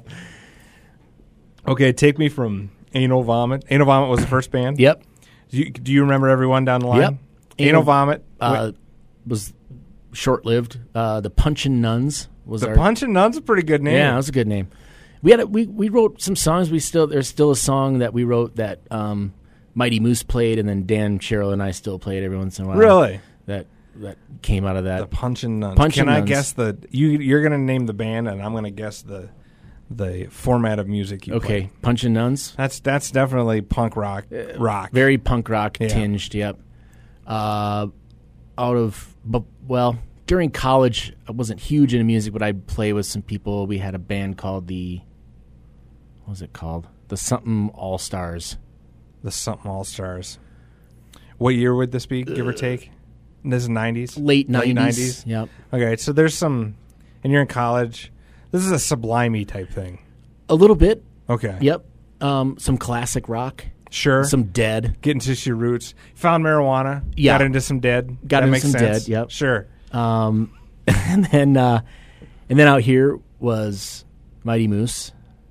Okay, take me from Anal Vomit. Anal Vomit was the first band? Yep. Do you, do you remember everyone down the line? Yep. Anal, Anal Vomit uh, was short-lived. Uh, the Punchin' Nuns was the our... Punchin' Nuns, a pretty good name. Yeah, that was a good name. We had a, we we wrote some songs. We still there's still a song that we wrote that um, Mighty Moose played, and then Dan Sherrill and I still played every once in a while. Really? That that came out of that. The Punchin' Nuns. Punchin' Can I Nuns. guess the you? You're going to name the band, and I'm going to guess the the format of music you Okay, play. Punchin' Nuns. That's that's definitely punk rock. Rock. Very punk rock Yeah. tinged. Yep. Uh, out of but well during college, I wasn't huge into music, but I'd play with some people. We had a band called the what was it called? The something All Stars. The something All Stars. What year would this be, give or take? This is nineties? Late nineties. nineties. Yep. Okay, so there's some, and you're in college. This is a Sublimey type thing. A little bit. Okay. Yep. Um, some classic rock. Sure. Some Dead. Get into your roots. Found marijuana. Yeah. Got into some Dead. Got that into makes some sense. Dead, yep. Sure. Um, and then uh, and then out here was Mighty Moose.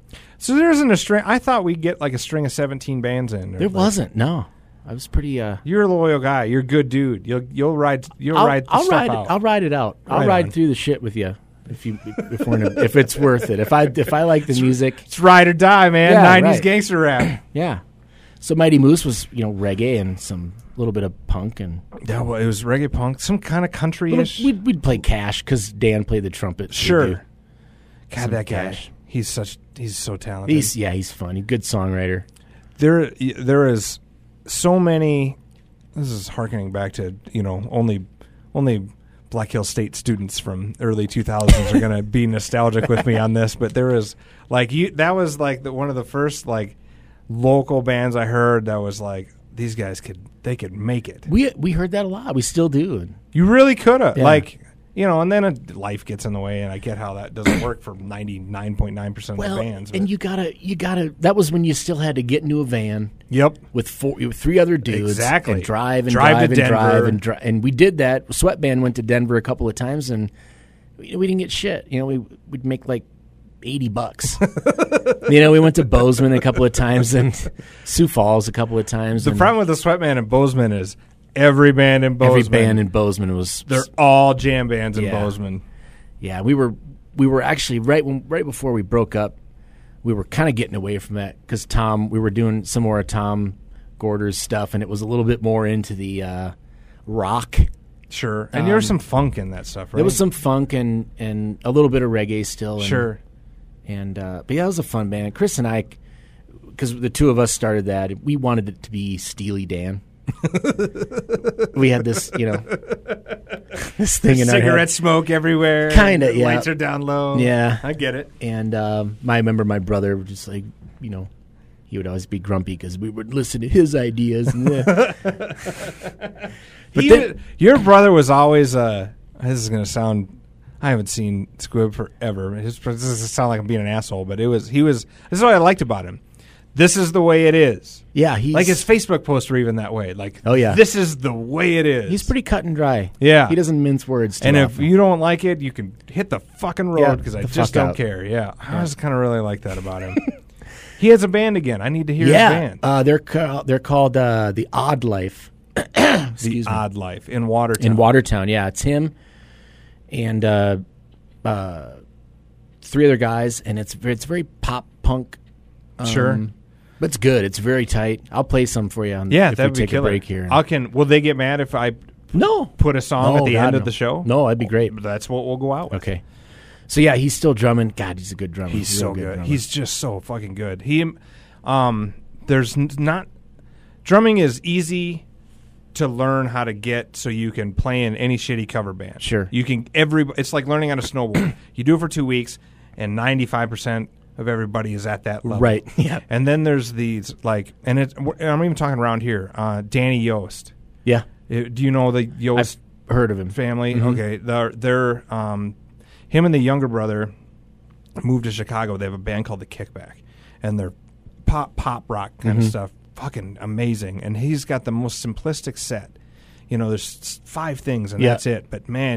So there isn't a string. I thought we'd get like a string of seventeen bands in. There like, wasn't. No, I was pretty. Uh, You're a loyal guy. You're a good dude. You'll you'll ride. You'll I'll, ride. The I'll stuff ride out. it. I'll ride it out. I'll Right ride on. through the shit with you if you if we're in a, if it's worth it. If I if I like the music, It's ride or die, man. Yeah, nineties right. gangster rap. yeah. So Mighty Moose was you know reggae and some little bit of punk and Yeah, well, it was reggae punk, some kind of country-ish. little, we'd we'd play Cash because Dan played the trumpet. so we'd do Sure. God, some that guy. Cash. He's such. He's so talented. He's yeah, he's funny, good songwriter. there there is so many. This is harkening back to you know only only Black Hill State students from early two thousands are going to be nostalgic with me on this, but there is like you that was like the, one of the first like local bands I heard that was like these guys could they could make it. We we heard that a lot. We still do. You really could have Yeah. like you know, and then a, life gets in the way, and I get how that doesn't work for ninety nine point nine percent of Well, the bands. and but- you gotta you gotta. That was when you still had to get into a van. yep. With four, with three other dudes, Exactly. and drive and Drive drive, to and drive Denver. and drive, and we did that. Sweat Band went to Denver a couple of times, and we, we didn't get shit. You know, we we'd make like eighty bucks. You know, we went to Bozeman a couple of times and Sioux Falls a couple of times. The and problem with the Sweatman and Bozeman is every band in Bozeman, every band in Bozeman was they're all jam bands in Yeah. Bozeman. yeah. We were we were actually right when right before we broke up. We were kind of getting away from that because Tom, we were doing some more of Tom Gorder's stuff, and it was a little bit more into the uh, rock. Sure, and there was Um, some funk in that stuff, right? There was some funk and, and a little bit of reggae still. And, sure. And uh, but yeah, it was a fun band. Chris and I, because the two of us started that, we wanted it to be Steely Dan. We had this, you know, this thing in our Cigarette head. smoke everywhere. Kinda, the yeah. Lights are down low. Yeah. I get it. And um, I remember my brother would just like, you know, he would always be grumpy because we would listen to his ideas. And but He then, was- your brother was always. Uh, this is going to sound. I haven't seen Squib forever. His, this doesn't sound like I'm being an asshole, but it was. He was. This is what I liked about him. This is the way it is. yeah, he's Like his Facebook posts were even that way. Like, Oh, yeah. this is the way it is. he's pretty cut and dry. Yeah. he doesn't mince words. Too And if often. you don't like it, you can hit the fucking Yeah, road because I the just fuck don't out. care. Yeah, I was kind of really like that about him. He has a band again. I need to hear yeah, his band. uh, they're ca- they're called uh, the Odd Life. the Excuse me. Odd Life in Watertown. In Watertown, yeah, it's him and uh, uh, three other guys, and it's ve- it's very pop punk. Um, Sure. but it's good. It's very tight. I'll play some for you. On, Yeah, if that'd we be take killer. a break here. I can. Will they get mad if I no, put a song No, at the God, end of no. the show? No, that'd be great. That's what we'll go out with. Okay, so yeah, he's still drumming. God, he's a good drummer. He's a so real good. drummer. He's just so fucking good. He, um, there's n- not drumming is easy to learn how to get so you can play in any shitty cover band. Sure. You can every. It's like learning how to snowboard. You do it for two weeks, and ninety-five percent of everybody is at that level. right. Yeah, And then there's these like, and it's. and I'm even talking around here. Uh, Danny Yost. yeah. Uh, Do you know the Yost I've heard of him. family? Mhm. Okay, they're, they're um, him and the younger brother moved to Chicago. They have a band called The Kickback, and they're pop pop rock kind of Mhm. stuff. Fucking amazing. And he's got the most simplistic set. You know, there's s- five things, and Yeah. that's it. But man, you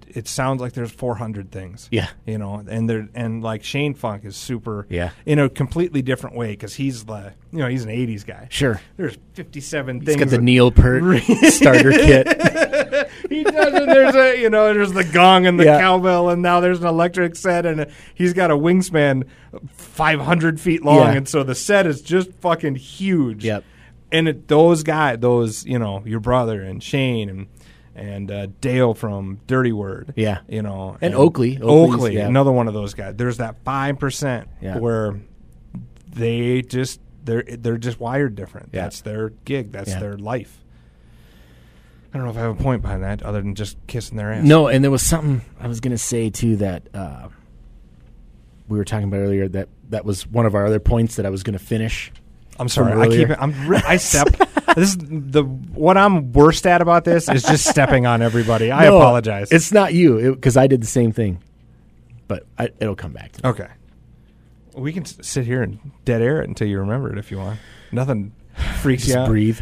it sounds like there's four hundred things. Yeah. You know, and there and like Shane Funk is super. Yeah. In a completely different way because he's the you know he's an eighties guy. Sure. There's fifty-seven He's things. got the that- Neil Peart starter kit. he does it. There's a you know there's the gong and the Yeah. cowbell and now there's an electric set and he's got a wingspan five hundred feet long Yeah. and so the set is just fucking huge. Yep. And it, those guys, those you know your brother and Shane and and uh, Dale from Dirty Word. Yeah. You know And Oakley. Oakley's- Oakley, yeah. another one of those guys. There's that five percent Yeah. where they just they're they're just wired different. Yeah. That's their gig. That's Yeah. their life. I don't know if I have a point behind that other than just kissing their ass. No, and there was something I was going to say too that uh, we were talking about earlier. That that was one of our other points that I was going to finish. I'm sorry. from I earlier. keep it. I'm. Re- I step. This is the what I'm worst at about this is just stepping on everybody. I No, apologize. It's not you because I did the same thing, but I, it'll come back to me. okay. We can s- sit here and dead air it until you remember it if you want. Nothing freaks you Just out. breathe.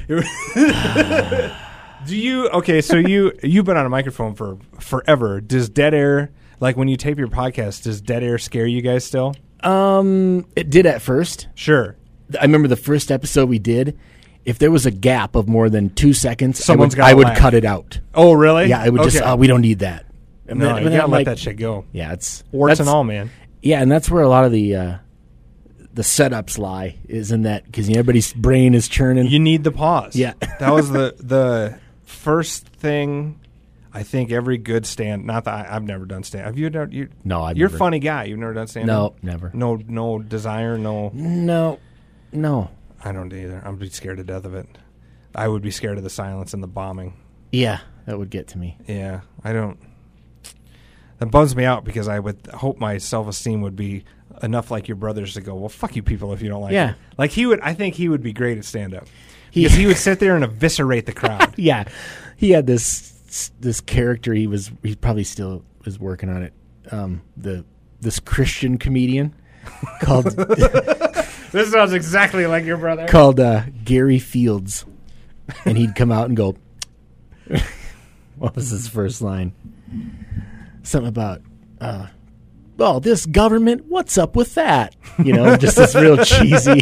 Do you? Okay, so you you've been on a microphone for forever. Does dead air, like when you tape your podcast, does dead air scare you guys still? Um, it did at first. Sure. I remember the first episode we did. If there was a gap of more than two seconds, Someone's I would, gotta I would laugh. cut it out. Oh, really? Yeah, I would just. Okay. Oh, we don't need that. And no, then- you but then gotta I'm let like- that shit go. Yeah, it's Warts and that's- all, man. Yeah, and that's where a lot of the uh, the setups lie. Is in that because everybody's brain is churning. You need the pause. Yeah. That was the the first thing. I think every good stand. Not that I, I've never done stand. Have you done? You, No, I've You're never. a funny guy. You've never done stand. No, never. No, no desire. No. No, no. I don't either. I'm be scared to death of it. I would be scared of the silence and the bombing. Yeah, that would get to me. Yeah, I don't. That bums me out because I would hope my self esteem would be enough like your brother's to go, well, fuck you people if you don't like Yeah. it. Like he would. I think he would be great at stand up He- because he would sit there and eviscerate the crowd. Yeah, he had this this character. He was he probably still is working on it. Um, the this Christian comedian called This sounds exactly like your brother. called uh, Gary Fields, and he'd come out and go. What was his first line? Something about, uh, oh, this government. What's up with that? You know, just this real cheesy.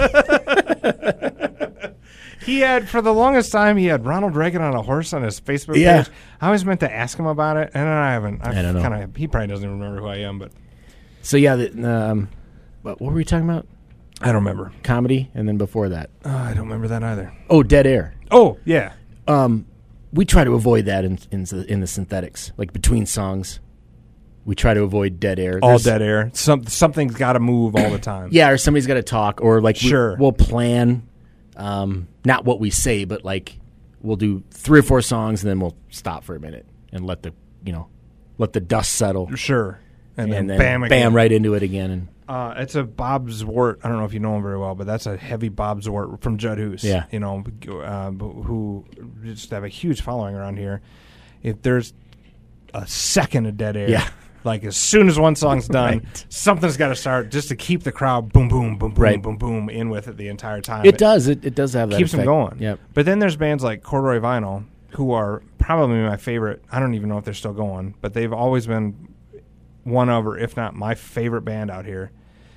He had, for the longest time, he had Ronald Reagan on a horse on his Facebook Yeah. page. I always meant to ask him about it, and I haven't. I've I don't know. Kinda, he probably doesn't even remember who I am, but So yeah, the, um, what, what were we talking about? I don't remember. Comedy, and then before that, Uh, I don't remember that either. oh, Dead Air. Oh, yeah. Um, we try to avoid that in in the, in the synthetics, like between songs. We try to avoid dead air. All There's- dead air. Some, something's got to move all the time. Yeah, or somebody's got to talk, or like we, Sure. we'll plan, um, not what we say, but like we'll do three or four songs and then we'll stop for a minute and let the you know let the dust settle, Sure. And, and, then, then bam, bam, again. right into it again. And Uh, it's a Bob Zwart. I don't know if you know him very well, but that's a heavy Bob Zwart from Judd Hoos. Yeah. You know, uh, who just have a huge following around here. If there's a second of dead air, Yeah. like as soon as one song's done, Right. something's got to start just to keep the crowd boom, boom, boom, boom, Right. boom, boom in with it the entire time. it does, it, it does have that keeps them effect. going. Yep. But then there's bands like Corduroy Vinyl who are probably my favorite. I don't even know if they're still going, but they've always been one of, or if not my favorite band out here.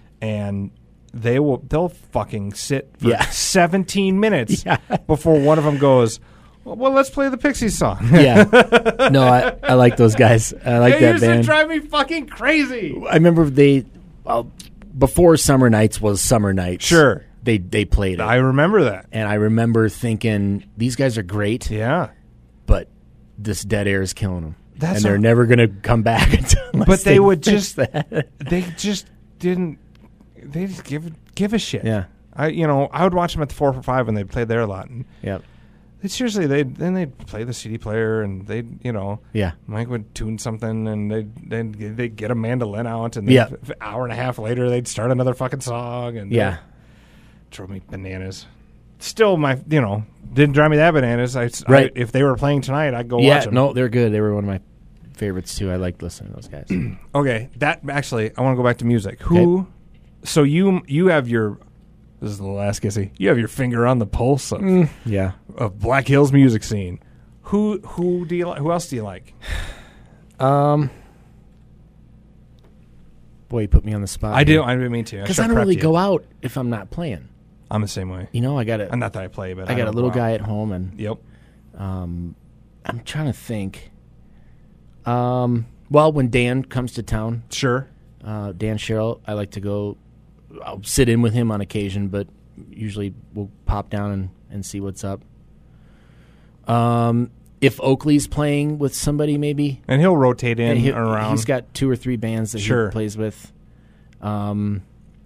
And they will they'll fucking sit for Yeah. seventeen minutes Yeah. before one of them goes, well, well, let's play the Pixies song. Yeah, no, I, I like those guys. I like They that used to band. drive me fucking crazy. I remember they well, before Summer Nights was Summer Nights. Sure. they they played it, I remember that. and I remember thinking these guys are great, Yeah. but this dead air is killing them, That's and they're a- never going to come back. Unless But they would fix just that. they just didn't they just give give a shit. Yeah. I you know, I would watch them at the four for five when they played there a lot. And Yep. they seriously they then they'd play the C D player and they'd you know Yeah. Mike would tune something and they'd then they'd get a mandolin out and then Yeah. an hour and a half later they'd start another fucking song and Yeah. it drove me bananas. Still my you know didn't drive me that bananas. I, Right. I if they were playing tonight I'd go Yeah. watch them. No, they're good. They were one of my favorites too. I liked listening to those guys. Okay, that actually, I want to go back to music. Who? So you you have your. This is the last kissy. You have your finger on the pulse of, Yeah. of Black Hills music scene. Who who do you like? Who else do you like? Um, boy, you put me on the spot. I do. I didn't mean to. Because I, I don't really you. go out if I'm not playing. I'm the same way. You know, I got a. Not that I play, but I, I got a little go guy at home, and yep. Um, I'm trying to think. Um, well, when Dan comes to town, sure. Uh, Dan Sherrill, I like to go. I'll sit in with him on occasion, but usually we'll pop down and, and see what's up. Um, if Oakley's playing with somebody, maybe, and he'll rotate in he, around. He's got two or three bands that sure. he plays with. Um,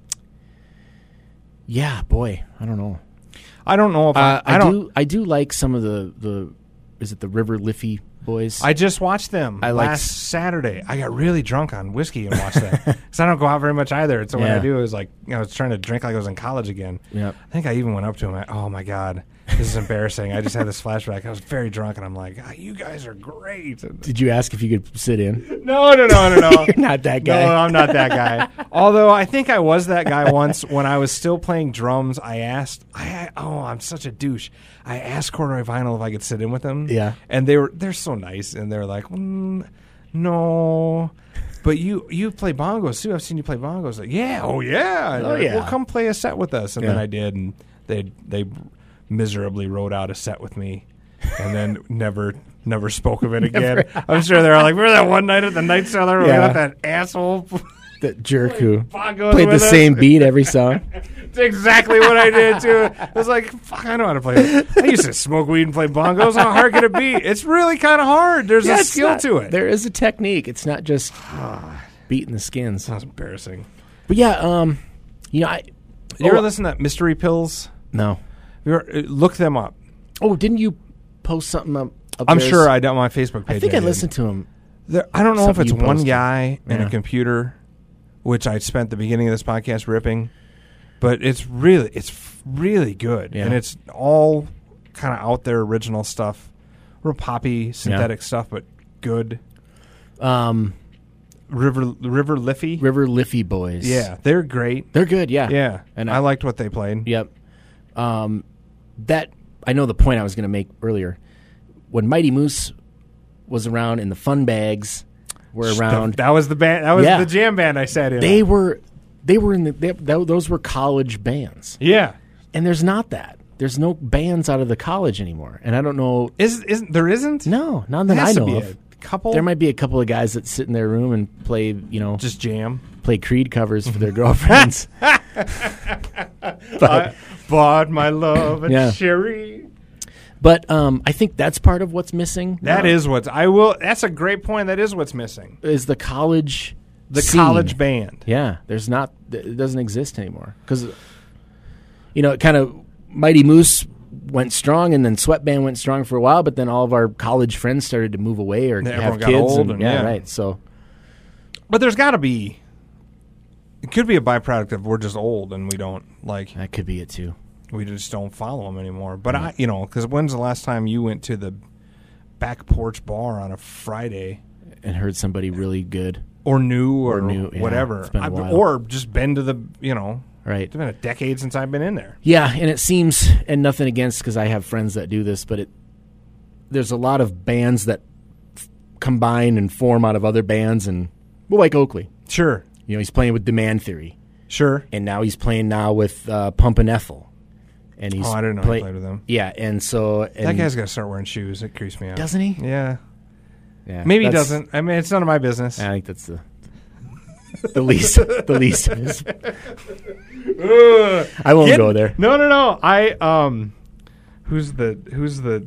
yeah, boy, I don't know. I don't know if uh, I, I, I don't. do. I do like some of the the. Is it the River Liffey boys? I just watched them I last like, Saturday. I got really drunk on whiskey and watched that because I don't go out very much either. So yeah. what I do is like you know, I was trying to drink like I was in college again. Yep. I think I even went up to him. I, oh my god, this is embarrassing. I just had this flashback. I was very drunk and I'm like, oh, you guys are great. Did you ask if you could sit in? No, no, no, no, no. You're not that guy. No, I'm not that guy. Although I think I was that guy once when I was still playing drums. I asked, I oh, I'm such a douche. I asked Corduroy Vinyl if I could sit in with them. Yeah, and they were they're so nice, and they're like, mm, no, but you you play bongos too. I've seen you play bongos. Like, yeah, oh yeah, oh yeah. Well, come play a set with us, and yeah. then I did, and they they miserably wrote out a set with me, and then never. Never spoke of it again. I'm sure they're like, remember that one night at the Night Cellar where yeah. we got that asshole? That jerk who played the us? same beat every song. It's exactly what I did, too. I was like, fuck, I know how to play it. I used to smoke weed and play bongos. How hard can it be? It's really kind of hard. There's yeah, a skill not, to it. There is a technique. It's not just beating the skins. Sounds embarrassing. But yeah, um, you know, I... You oh, ever listen to that Mystery Pills? No. You ever, look them up. Oh, didn't you post something up? Up I'm there? sure I did on my Facebook page. I think I, I listened to him. There, I don't know Something if it's you one posted. guy and Yeah. a computer, which I spent the beginning of this podcast ripping, but it's really it's f- really good, Yeah. and it's all kind of out there original stuff, real poppy synthetic Yeah. stuff, but good. Um, River River Liffey, River Liffey boys. yeah, they're great. They're good. Yeah, Yeah, And I, I- liked what they played. Yep. Um, that I know the point I was going to make earlier. When Mighty Moose was around and the Fun Bags were around, That was the band. That was Yeah. the jam band I said in. they on. were they were in the they, th- those were college bands, yeah. and there's not that. There's no bands out of the college anymore, and I don't know. Is isn't there isn't? No, not that There I has to know be of. a couple. There might be a couple of guys that sit in their room and play, you know, just jam. play Creed covers for their girlfriends. but, I bought my love at Yeah. Sherry. but um, I think that's part of what's missing. That uh, is what's I will. That's a great point. That is what's missing. is the college, The scene. college band. Yeah, there's not. It doesn't exist anymore because, you know, it kind of Mighty Moose went strong, and then Sweatband went strong for a while, but then all of our college friends started to move away or Yeah, have everyone got kids. old and, and- yeah, yeah. right. So But there's got to be. It could be a byproduct of we're just old and we don't like. that could be it too. We just don't follow them anymore. But I, you know, because when's the last time you went to the back porch bar on a Friday And heard somebody really good. or knew or, Or knew, yeah, whatever, it's been a I've- while. or just been to the you know. Right. It's been a decade since I've been in there. Yeah, and it seems, and nothing against, because I have friends that do this, but it there's a lot of bands that f- combine and form out of other bands, and well, like Oakley, Sure, you know, he's playing with Demand Theory, sure. and now he's playing now with uh, Pump and Ethel, and he's Oh, I didn't know play- he played with them. Yeah, and so and That guy's got to start wearing shoes. It creeps me out. doesn't he? Yeah, Yeah, maybe he that's- doesn't. I mean, it's none of my business. I think that's the the least the least of his. Ugh. I won't Get- go there. No, no, no. I um, who's the who's the?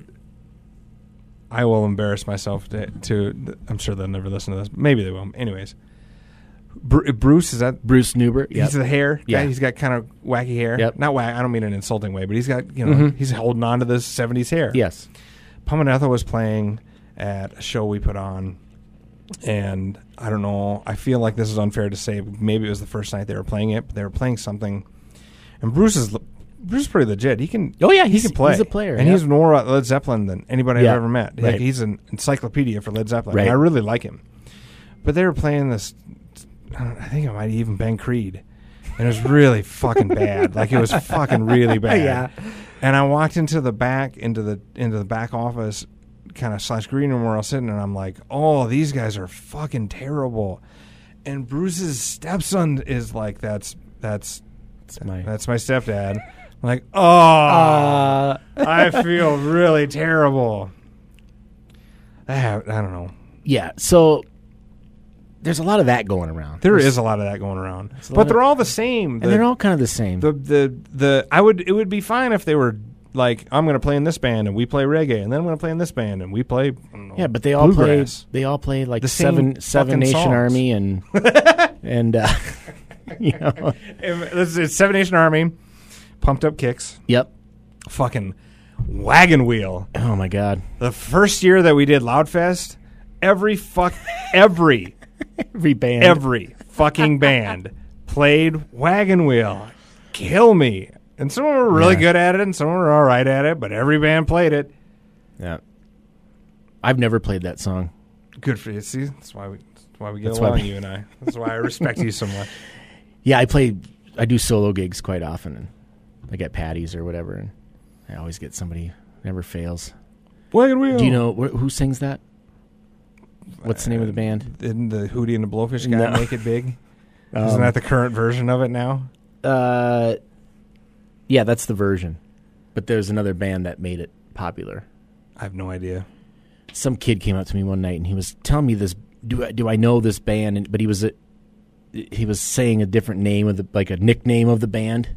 I will embarrass myself to. to I'm sure they'll never listen to this. Maybe they will. Anyways, Bru- Bruce is that? Bruce Newbert. He's Yep. the hair guy. Yeah. He's got kind of wacky hair. Yep. Not wack. I don't mean in an insulting way, but he's got you know Mhm. he's holding on to this seventies hair. Yes. Pamanetha was playing at a show we put on, and I don't know. I feel like this is unfair to say. Maybe it was the first night they were playing it, but they were playing something. And Bruce is Bruce is pretty legit. He can. Oh, yeah, he he's- can play. he's a player, and yeah. he's more uh, Led Zeppelin than anybody Yeah, I've ever met. Like, right. he's an encyclopedia for Led Zeppelin. Right. And I really like him. But they were playing this. I, don't, I think it might have even been Creed, and it was really fucking bad. Like it was fucking really bad. Yeah. And I walked into the back into the into the back office kind of slash green room where I was sitting, and I'm like, oh, these guys are fucking terrible. And Bruce's stepson is like, that's that's That's my that's my stepdad. I'm like, oh, uh, I feel really terrible. I have, I don't know. yeah. So there's a lot of that going around. There There's, is a lot of that going around, a but lot they're of- all the same. and The- they're all kind of the same. The the the I would it would be fine if they were like, I'm going to play in this band and we play reggae, and then I'm going to play in this band and we play. I don't know, yeah, but they all play. bluegrass. They all play like The same seven Seven fucking Nation songs. Army and and uh, you know. It's, it's Seven Nation Army, Pumped Up Kicks, Yep. fucking Wagon Wheel. Oh my God. The first year that we did Loudfest, every fuck every Every band. every fucking band played Wagon Wheel. Kill me. And some of them were really Yeah. good at it, and some of them were all right at it, but every band played it. Yeah. I've never played that song. Good for you. See, that's why we that's why we get That's why along, we- you and I. That's why I respect you so much. Yeah, I play. I do solo gigs quite often, and I get Patties or whatever, and I always get somebody. Never fails. Wagon Wheel. Do you know wh- who sings that? What's the name of the band? Didn't the Hootie and the Blowfish guy No. make it big? Isn't Um, that the current version of it now? Uh, yeah, that's the version. But there's another band that made it popular. I have no idea. Some kid came up to me one night and he was telling me this. Do I, do I know this band? And, but he was a, he was saying a different name of the like a nickname of the band.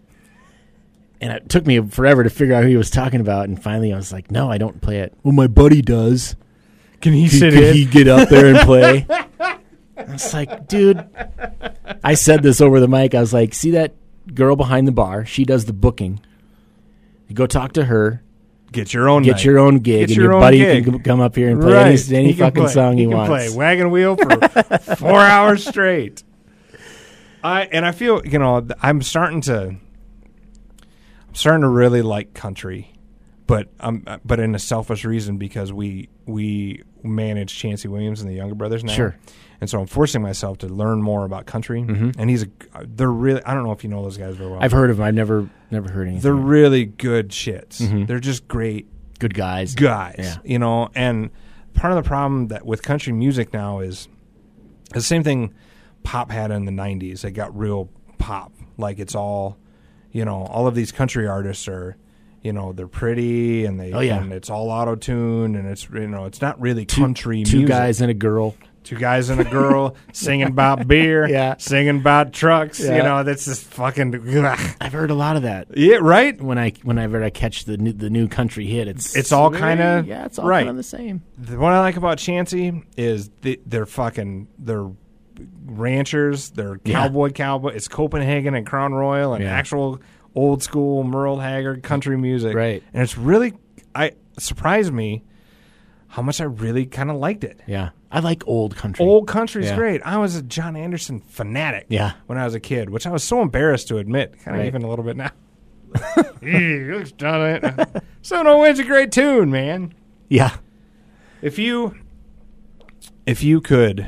And it took me forever to figure out who he was talking about. And finally, I was like, "No, I don't play it." Well, my buddy does. Can he Could, sit could in? he get up there and play? I was like, dude. I said this over the mic. I was like, see that girl behind the bar? She does the booking. You go talk to her. Get your own. Get night. your own gig, Get and your your own buddy gig. can come up here and play Right. any, any He can fucking play. song he, he can wants. play Wagon Wheel for four hours straight. I and I feel you know I'm starting to. I'm starting to really like country, but um, but in a selfish reason because we we manage Chancey Williams and the Younger Brothers now. Sure. And so I'm forcing myself to learn more about country. Mhm. And he's a they're really I don't know if you know those guys very well. I've heard of them. I've never never heard anything. They're really good shits. Mhm. They're just great good guys. guys. Yeah. You know, and part of the problem that with country music now is the same thing pop had in the nineties. It got real pop. Like it's all, you know, all of these country artists are, you know, they're pretty and they Oh, yeah. and it's all auto-tuned and it's you know, it's not really Two- country Two music. guys and a girl. Two guys and a girl singing about beer, Yeah. singing about trucks. You Yeah. know, that's just fucking. I've heard a lot of that. Yeah, right. When I whenever I catch the new, the new country hit, it's It's all very- kinda- yeah, it's all right. kind of the same. The, what I like about Chancey is they, they're fucking they're ranchers. They're Yeah. cowboy cowboy. It's Copenhagen and Crown Royal and Yeah. actual old school Merle Haggard country music. Right. And it's really I surprised me how much I really kind of liked it. Yeah, I like old country. Old country's Yeah. great. I was a John Anderson fanatic. Yeah. When I was a kid, which I was so embarrassed to admit, kind of Right. even a little bit now. Looks John Anderson. So no way's a great tune, man. Yeah, If you if you could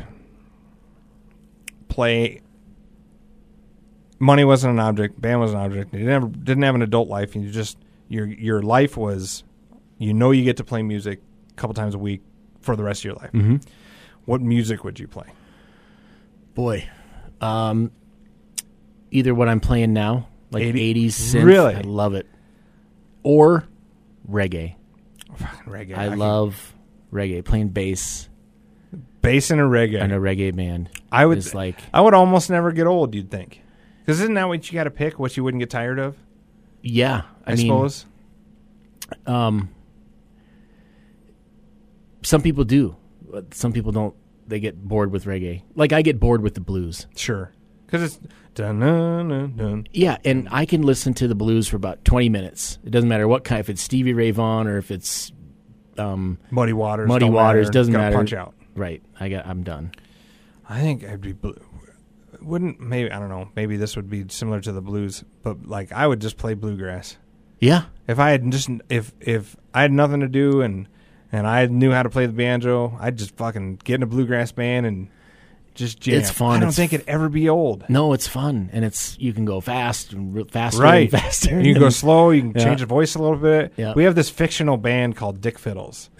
play money wasn't an object, band was an object, you never didn't have an adult life and you just your your life was you know you get to play music a couple times a week for the rest of your life. Mm-hmm. What music would you play? boy. Um, either what I'm playing now, like eighty eighties synth. Really? I love it. Or reggae. Fucking reggae. I can- love reggae. Playing bass bass and a reggae. in a reggae band. I would is like I would almost never get old, you'd think. Because isn't that what you got to pick? What you wouldn't get tired of? yeah. I, I, mean, suppose. Um, some people do. But some people don't. They get bored with reggae. Like I get bored with the blues. Sure. Because it's dun dun dun dun. Yeah, and I can listen to the blues for about twenty minutes. It doesn't matter what kind. If it's Stevie Ray Vaughan or if it's um, Muddy Waters. Muddy don't Waters, matter. doesn't Gotta matter. Punch out. right. I got. I'm done. I think I'd be. Blue. Wouldn't maybe I don't know. Maybe this would be similar to the blues, but like I would just play bluegrass Yeah. if I had just if if I had nothing to do and and I knew how to play the banjo. I'd just fucking get in a bluegrass band and just jam. It's fun. I don't It's think it'd ever be old. No, it's fun, and it's you can go fast and re- faster Right. and faster. You can go and- slow. You can Yeah. change the voice a little bit. Yeah. We have this fictional band called Dick Fiddles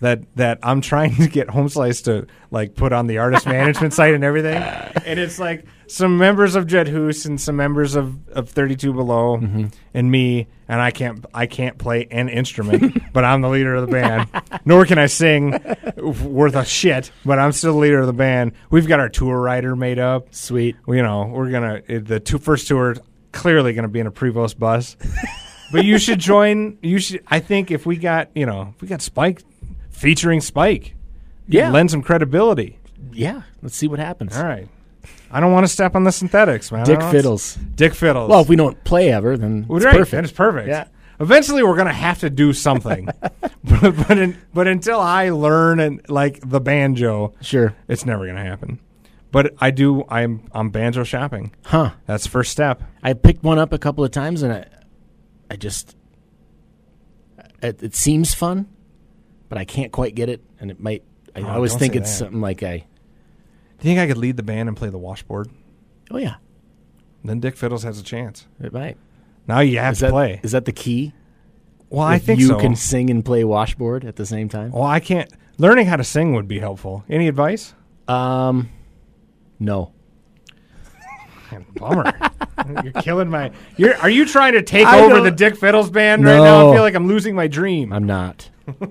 that that I'm trying to get Home Slice to like put on the artist management site and everything, and it's like some members of Jed Hoos and some members of, of thirty-two Below Mm-hmm. and me, and I can't I can't play an instrument, but I'm the leader of the band. Nor can I sing worth a shit, but I'm still the leader of the band. We've got our tour rider made up. Sweet. You know, we're gonna the two first tour clearly gonna be in a Prevost bus. But you should join. You should. I think if we got, you know, if we got Spike featuring Spike, Yeah. lend some credibility. Yeah. Let's see what happens. All right. I don't want to step on the synthetics, man. Dick I don't- Fiddles. Dick Fiddles. Well, if we don't play ever, then Well, it's right, perfect. then it's perfect. Yeah. Eventually, we're gonna have to do something. but but, in, but until I learn and like the banjo, Sure. it's never gonna happen. But I do. I'm I'm banjo shopping. Huh. That's the first step. I picked one up a couple of times, and I, I just, it, it seems fun, but I can't quite get it, and it might. I Oh, always don't think say it's that. something like I. Do you think I could lead the band and play the washboard? Oh yeah, Then Dick Fiddles has a chance. it might. Now you have Is to that, play. Is that the key? Well, I If think you so. can sing and play washboard at the same time. Well, I can't. Learning how to sing would be helpful. Any advice? Um, no. Bummer. You're killing my. You're. Are you trying to take I over don't- the Dick Fiddles band right now? No. I feel like I'm losing my dream. I'm not.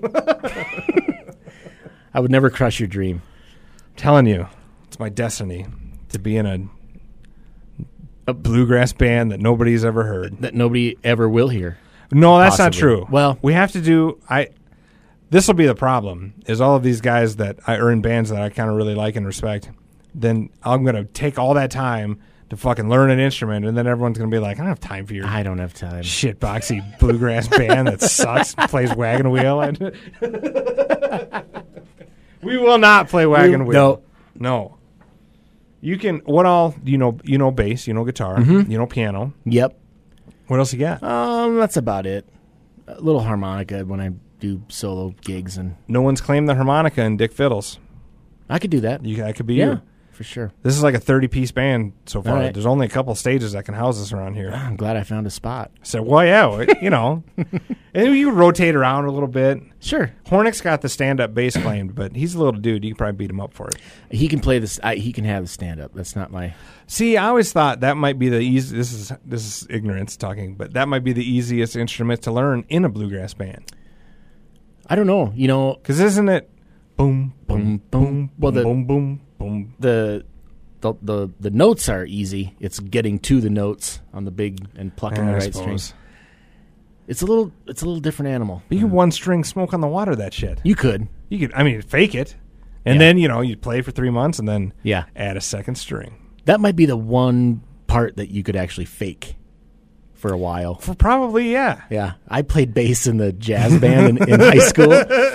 I would never crush your dream. telling you, it's my destiny to be in a, a bluegrass band that nobody's ever heard. That nobody ever will hear. No, that's not Possibly. true. Well- we have to do. I. This will be the problem. Is all of these guys that I are in bands that I kind of really like and respect. Then I'm gonna take all that time to fucking learn an instrument, and then everyone's gonna be like, I don't have time for your I don't have time. shit boxy bluegrass band that sucks, plays wagon wheel. We will not play wagon We- wheel. no. No. You can. What all? You know. You know bass. You know guitar. Mm-hmm. You know piano. Yep. What else you got? Um, that's about it. A little harmonica when I do solo gigs, and No one's claimed the harmonica in Dick Fiddles. I could do that. You, that could be yeah, you. for sure. This is like a thirty-piece band so far. All right. There's only a couple stages that can house us around here. I'm glad I found a spot. So, well, yeah, well, you know. And you rotate around a little bit. Sure. Hornick's got the stand-up bass claimed, but he's a little dude. You could probably beat him up for it. He can play this. I, he can have the stand up. That's not my. See, I always thought that might be the easy. This is this is ignorance talking, but that might be the easiest instrument to learn in a bluegrass band. I don't know. You know, Because isn't it boom, boom, Boom, boom. boom, Well, boom, the- boom, boom, boom? the the the the notes are easy. It's getting to the notes on the big and plucking Yeah, the I right suppose. string. It's a little. It's a little different animal. But you can one string smoke on the water that shit. You could. You could, I mean, fake it, and Yeah. then you know you play for three months, and then Yeah. add a second string. That might be the one part that you could actually fake for a while. For probably, yeah. Yeah, I played bass in the jazz band in, in high school.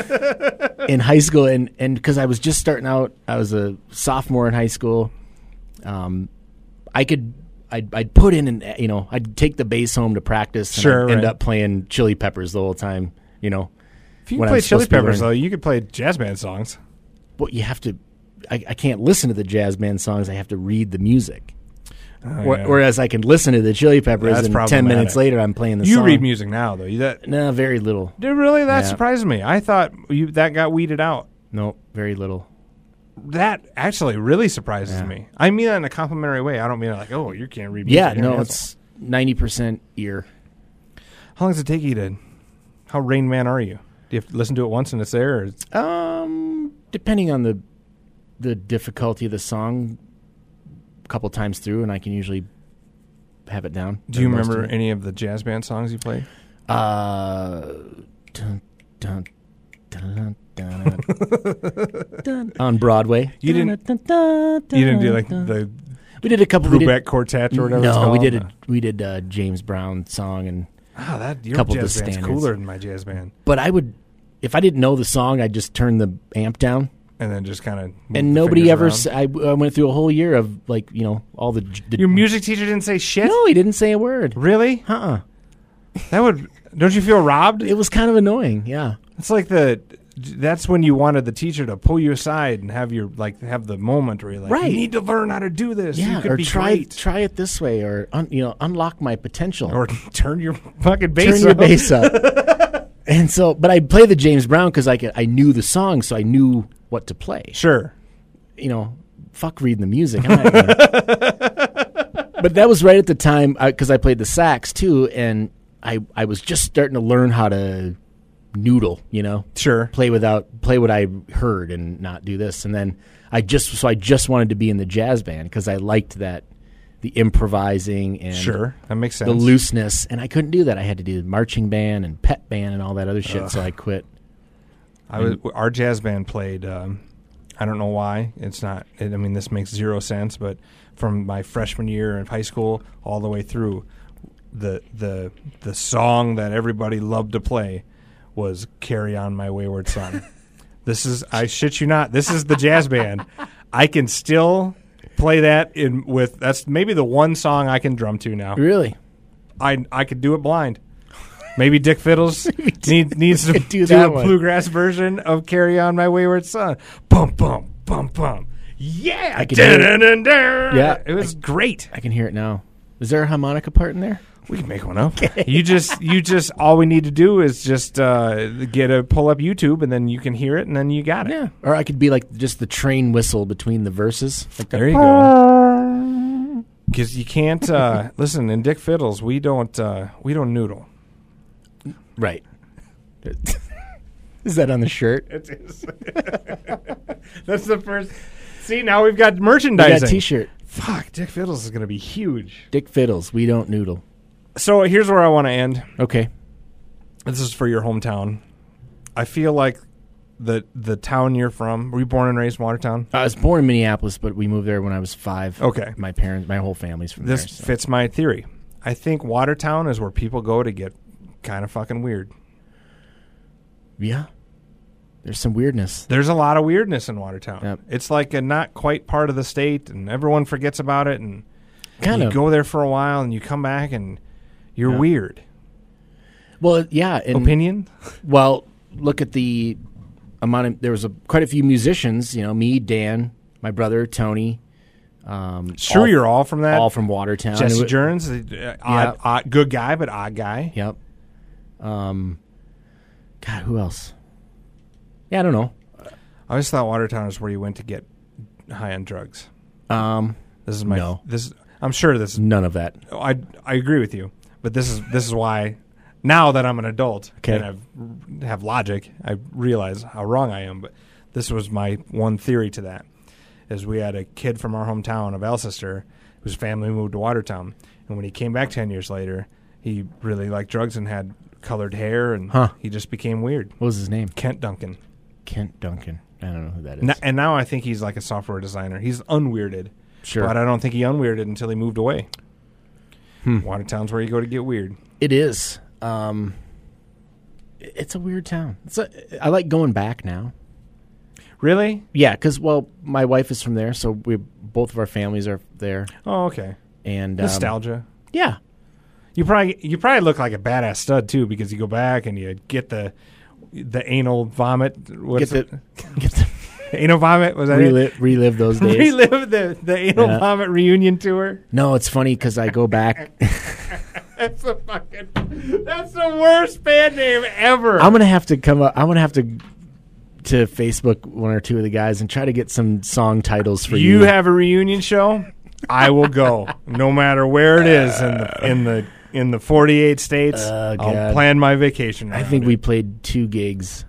In high school, and and because I was just starting out, I was a sophomore in high school. Um, I could, I'd, I'd put in, and you know, I'd take the bass home to practice. And Sure, I'd end right. up playing Chili Peppers the whole time. You know, If you when can I play was Chili supposed to be Peppers, though, learning- you could play jazz band songs. but you have to. I, I can't listen to the jazz band songs. I have to read the music. Oh, Wh- yeah. Whereas I can listen to the Chili Peppers, That's and ten problematic. minutes later, I'm playing the You song. read music now, though. You, that No, very little. dude, really that Yeah. surprises me. I thought you that got weeded out. No, very little. That actually really surprises Yeah. me. I mean that in a complimentary way. I don't mean like, oh, you can't read music. Yeah, You're an no, asshole. it's ninety percent ear. How long does it take you to? How Rain Man are you? Do you have to listen to it once and it's there? Or it's, Um, depending on the the difficulty of the song, a couple times through, and I can usually have it down. do you or most remember of it. any of the jazz band songs you played? Uh, dun, dun, dun, dun, dun, dun, on Broadway. You didn't- Dun, dun, dun, You didn't do like dun. the We did a couple. We did, Brubeck Quartet or whatever. it's no, we called? did a we did a James Brown song, and Oh, that your couple of jazz the band's standards. cooler than my jazz band. but I would, if I didn't know the song, I'd just turn the amp down. And then just kind of And nobody ever. s I I went through a whole year of like you know all the. the Your music teacher didn't say shit. No, he didn't say a word. Really? Uh uh That would. Don't you feel robbed? It was kind of annoying. Yeah. It's like the. That's when you wanted the teacher to pull you aside and have your like have the moment where you're like, Right. you need to learn how to do this. Yeah. you could Or be try great. try it this way, or un, you know unlock my potential. Or turn your fucking bass turn your up. bass up. And so, but I play the James Brown because I could, I knew the song, so I knew what to play. Sure. You know, fuck reading the music. I'm not gonna- But that was right at the time because I, I played the sax too, and I I was just starting to learn how to noodle. You know, Sure. play without play what I heard and not do this. And then I just so I just wanted to be in the jazz band because I liked that the improvising and Sure. That makes sense. the looseness, and I couldn't do that. I had to do marching band and pep band and all that other shit. Ugh. So I quit. I was, our jazz band played. Um, I don't know why. It's not. It, I mean, this makes zero sense. But from my freshman year in high school all the way through, the the the song that everybody loved to play was "Carry On My Wayward Son." This is. I shit you not. This is the jazz band. I can still play that in with. That's maybe the one song I can drum to now. Really? I I could do it blind. Maybe Dick Fiddles need, needs to do do, that a one. bluegrass version of "Carry On My Wayward Son." Bum bum bum bum. Yeah, I can hear it. Dun-dun-dun-dun. Yeah. It was great. I can hear it now. Is there a harmonica part in there? We can make one up. You just you just all we need to do is just uh, get a pull up YouTube and then you can hear it and then you got it. Yeah. Or I could be like just the train whistle between the verses. Like There you go. Because you can't uh, listen in Dick Fiddles. We don't uh, we don't noodle. Right. Is that on the shirt? It is. That's the first. See, now we've got We merchandising. got a T-shirt. Fuck, Dick Fiddles is going to be huge. Dick Fiddles. We don't noodle. So here's where I want to end. Okay. This is for your hometown. I feel like the the town you're from. Were you born and raised in Watertown? I was born in Minneapolis, but we moved there when I was five. Okay. My parents, my whole family's from This there. so. fits my theory. I think Watertown is where people go to get kind of fucking weird. Yeah. There's some weirdness. There's a lot of weirdness in Watertown. Yep. It's like a not quite part of the state, and everyone forgets about it. And Kind you of. go there for a while, and you come back, and you're Yeah. weird. Well, yeah. And, Opinion? well, look at the amount of, there was a, quite a few musicians, you know, me, Dan, my brother, Tony. Um, Sure, all, you're all from that. all from Watertown. Jesse It wa- Jerns, uh, odd, odd, good guy, but odd guy. Yep. Um, God, who else? Yeah, I don't know. I always thought Watertown is where you went to get high on drugs. Um, This is my. No. This is, I'm sure this. Is, none of that. I I agree with you, but this is this is why. Now that I'm an adult Okay. and I've, have logic, I realize how wrong I am. But this was my one theory to that: is we had a kid from our hometown of Alcester whose family moved to Watertown, and when he came back ten years later, he really liked drugs and had colored hair, and Huh. he just became weird. What was his name? Kent Duncan. Kent Duncan. I don't know who that is. N- and now I think he's like a software designer. He's unweirded. Sure. But I don't think he unweirded until he moved away. Hmm. Watertown's where you go to get weird. It is. Um, it- it's a weird town. It's a, I like going back now. Really? Yeah, because, well, my wife is from there, so we both of our families are there. Oh, okay. And um, Nostalgia. Yeah. You probably you probably look like a badass stud too because you go back and you get the the anal vomit. What's Get it? the, get the Anal vomit was that relive, relive those it? days. Relive the the anal Yeah. vomit reunion tour. No, it's funny because I go back. That's the fucking that's the worst band name ever. I'm gonna have to come up. I'm gonna have to to Facebook one or two of the guys and try to get some song titles for you. you have a reunion show, I will go no matter where it is in the in the in the forty-eight states. Oh, I'll God. plan my vacation. I around think it. we played two gigs.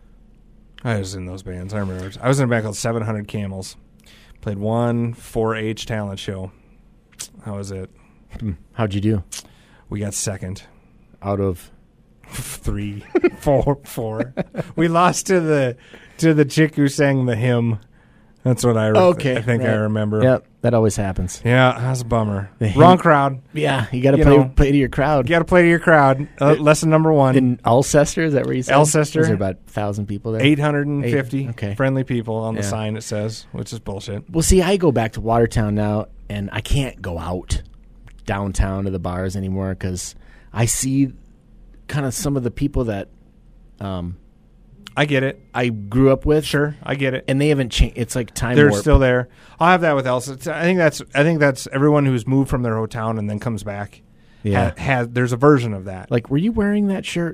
I was in those bands. I remember. I was in a band called seven hundred Camels. Played one four H talent show. That was it. How'd you do? We got second. Out of Three, four, four. We lost to the to the chick who sang the hymn. That's what I. Re- Okay, I think I right. remember. Yep, that always happens. Yeah, that's a bummer. The hymn- Wrong crowd. Yeah, you got to You play know. play to your crowd. You got to play to your crowd. Uh, lesson number one. In Alcester, is that where you said? Alcester. Is there about a thousand people there? eight hundred fifty Eight, okay. friendly people on the Yeah. sign, it says, which is bullshit. Well, see, I go back to Watertown now, and I can't go out downtown to the bars anymore because I see kind of some of the people that um, I get it. I grew up with. Sure, I get it. And they haven't changed. It's like time They're warp. still there. I'll have that with Elsa. I think that's I think that's everyone who's moved from their hometown and then comes back. Yeah. Ha, has, there's a version of that. Like, were you wearing that shirt?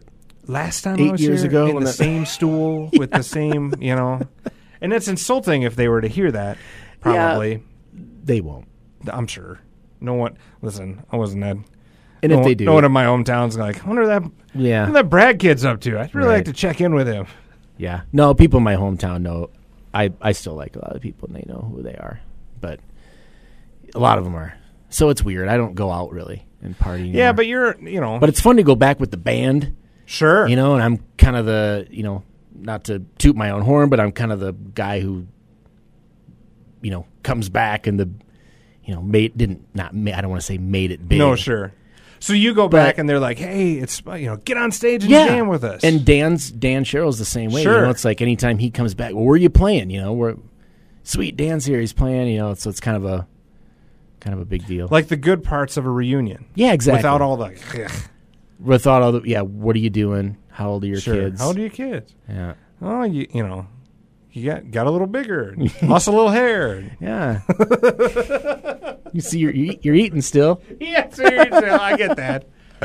last time Eight I was years here ago in when the that- same stool with the same, you know. And it's insulting if they were to hear that, probably. They won't. I'm sure. No one, listen, I wasn't that. And no, if they do, no one in my hometown's like, I wonder what that, yeah, what that Brad kid's up to. I'd really Right. like to check in with him. yeah. No, people in my hometown know. I I still like a lot of people, and they know who they are. But a lot of them are. So it's weird. I don't go out really and party anymore. Yeah, but you're, you know. But it's fun to go back with the band. Sure. You know, and I'm kind of the, you know, not to toot my own horn, but I'm kind of the guy who, you know, comes back and the, you know, made, didn't, not, ma- I don't want to say made it big. No, sure. So you go But- back and they're like, hey, it's, you know, get on stage and Yeah. jam with us. And Dan's, Dan Sherrill's the same way. Sure. You know, it's like anytime he comes back, well, where are you playing? You know, we're, sweet, Dan's here, he's playing, you know, so it's kind of a, kind of a big deal. like the good parts of a reunion. Yeah, exactly. Without all the, Without all the, yeah, what are you doing? How old are your sure. kids? How old are your kids? Yeah. Oh, you, you know, you got, got a little bigger, lost a little hair. Yeah. You see, you're, you're eating still. Yeah, seriously, I get that.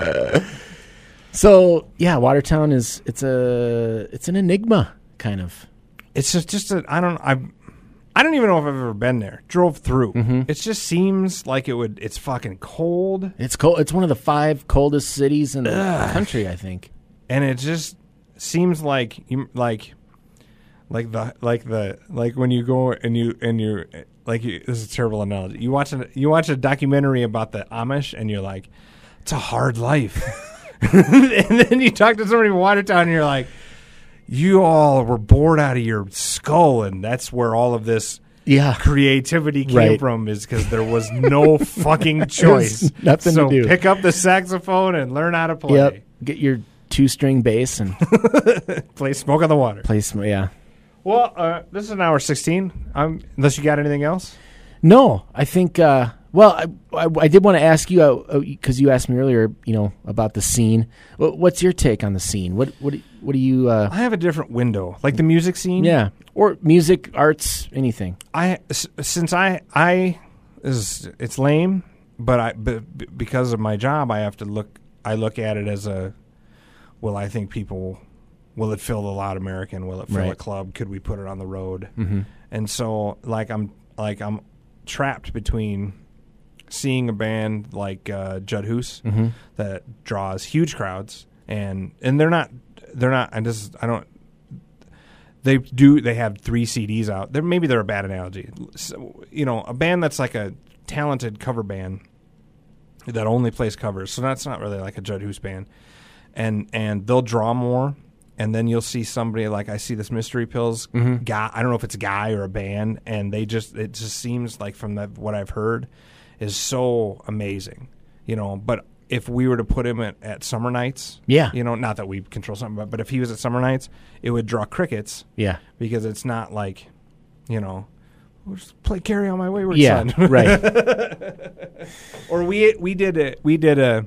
So yeah, Watertown is it's a it's an enigma kind of. It's just, just a, I don't, I, I don't even know if I've ever been there. Drove through. Mm-hmm. It just seems like it would. It's fucking cold, It's cold. It's one of the five coldest cities in the Ugh. country, I think. and it just seems like you like, like the like the like when you go and you and you like you, this is a terrible analogy. You watch a you watch a documentary about the Amish, and you're like, it's a hard life. And then you talk to somebody from Watertown, and you're like, you all were bored out of your skull, and that's where all of this Yeah. creativity came Right. from, is because there was no fucking choice. nothing to so do. pick up the saxophone and learn how to play. Yep. Get your two string bass and Play Smoke on the Water. play some. Yeah. Well, uh, this is an hour sixteen. Um, unless you got anything else. No, I think. Uh, well, I, I, I did want to ask you because you asked me earlier, you know, about the scene. What, what's your take on the scene? What what what do you? Uh, I have a different window, like the music scene. yeah, or music, arts, anything. I s- since I I is it's lame, but I but b- because of my job, I have to look. I look at it as a. Well, I think people. Will it fill the Loud American? Will it fill a Right. club? Could we put it on the road? Mm-hmm. And so, like I'm like I'm trapped between seeing a band like uh, Judd Hoos Mm-hmm. that draws huge crowds, and and they're not they're not. And this is, I don't. They do. They have three C Ds out. They're, maybe they're a bad analogy. So, you know, a band that's like a talented cover band that only plays covers. So that's not really like a Judd Hoos band, and and they'll draw more. And then you'll see somebody like I see this Mystery Pills Mm-hmm. guy. I don't know if it's a guy or a band, and they just it just seems like from the, what I've heard is so amazing, you know. But if we were to put him at, at Summer Nights, Yeah. you know, not that we control something, but, but if he was at Summer Nights, it would draw crickets Yeah. because it's not like, you know, we'll just play Carry On My Wayward Yeah. Son, Right. or we we did a we did a.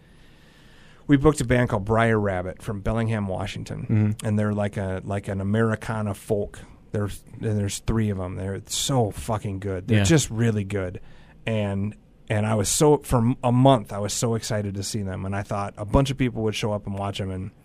We booked a band called Briar Rabbit from Bellingham, Washington, Mm-hmm. and they're like a like an Americana folk. There's and there's three of them. They're so fucking good. They're Yeah. just really good, and and I was so for a month I was so excited to see them, and I thought a bunch of people would show up and watch them, and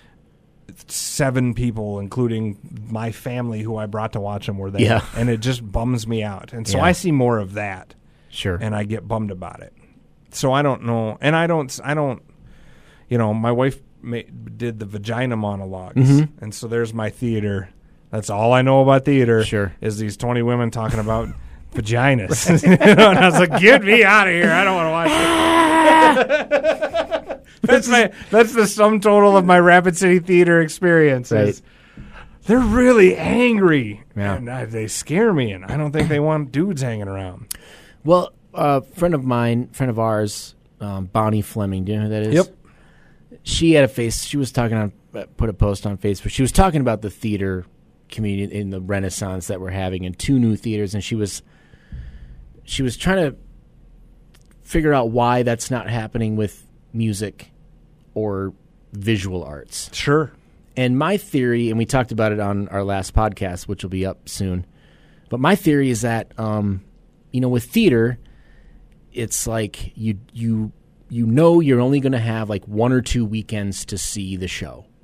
seven people, including my family who I brought to watch them, were there, Yeah. and it just bums me out. And so Yeah. I see more of that, Sure. and I get bummed about it. So I don't know, and I don't I don't. You know, my wife ma- did the vagina monologues, Mm-hmm. and so there's my theater. That's all I know about theater. Sure. Is these twenty women talking about vaginas? You know, and I was like, "Get me out of here! I don't want to watch it." That's my that's the sum total of my Rapid City theater experience. Is they're really angry, Yeah. and I, they scare me, and I don't think they want dudes hanging around. Well, a friend of mine, friend of ours, um, Bonnie Fleming. Do you know who that is? Yep. She had a face. She was talking on, uh, put a post on Facebook. She was talking about the theater community in the Renaissance that we're having in two new theaters, and she was, she was trying to figure out why that's not happening with music or visual arts. Sure. And my theory, and we talked about it on our last podcast, which will be up soon, but my theory is that, um, you know, with theater, it's like you you you know you're only going to have like one or two weekends to see the show.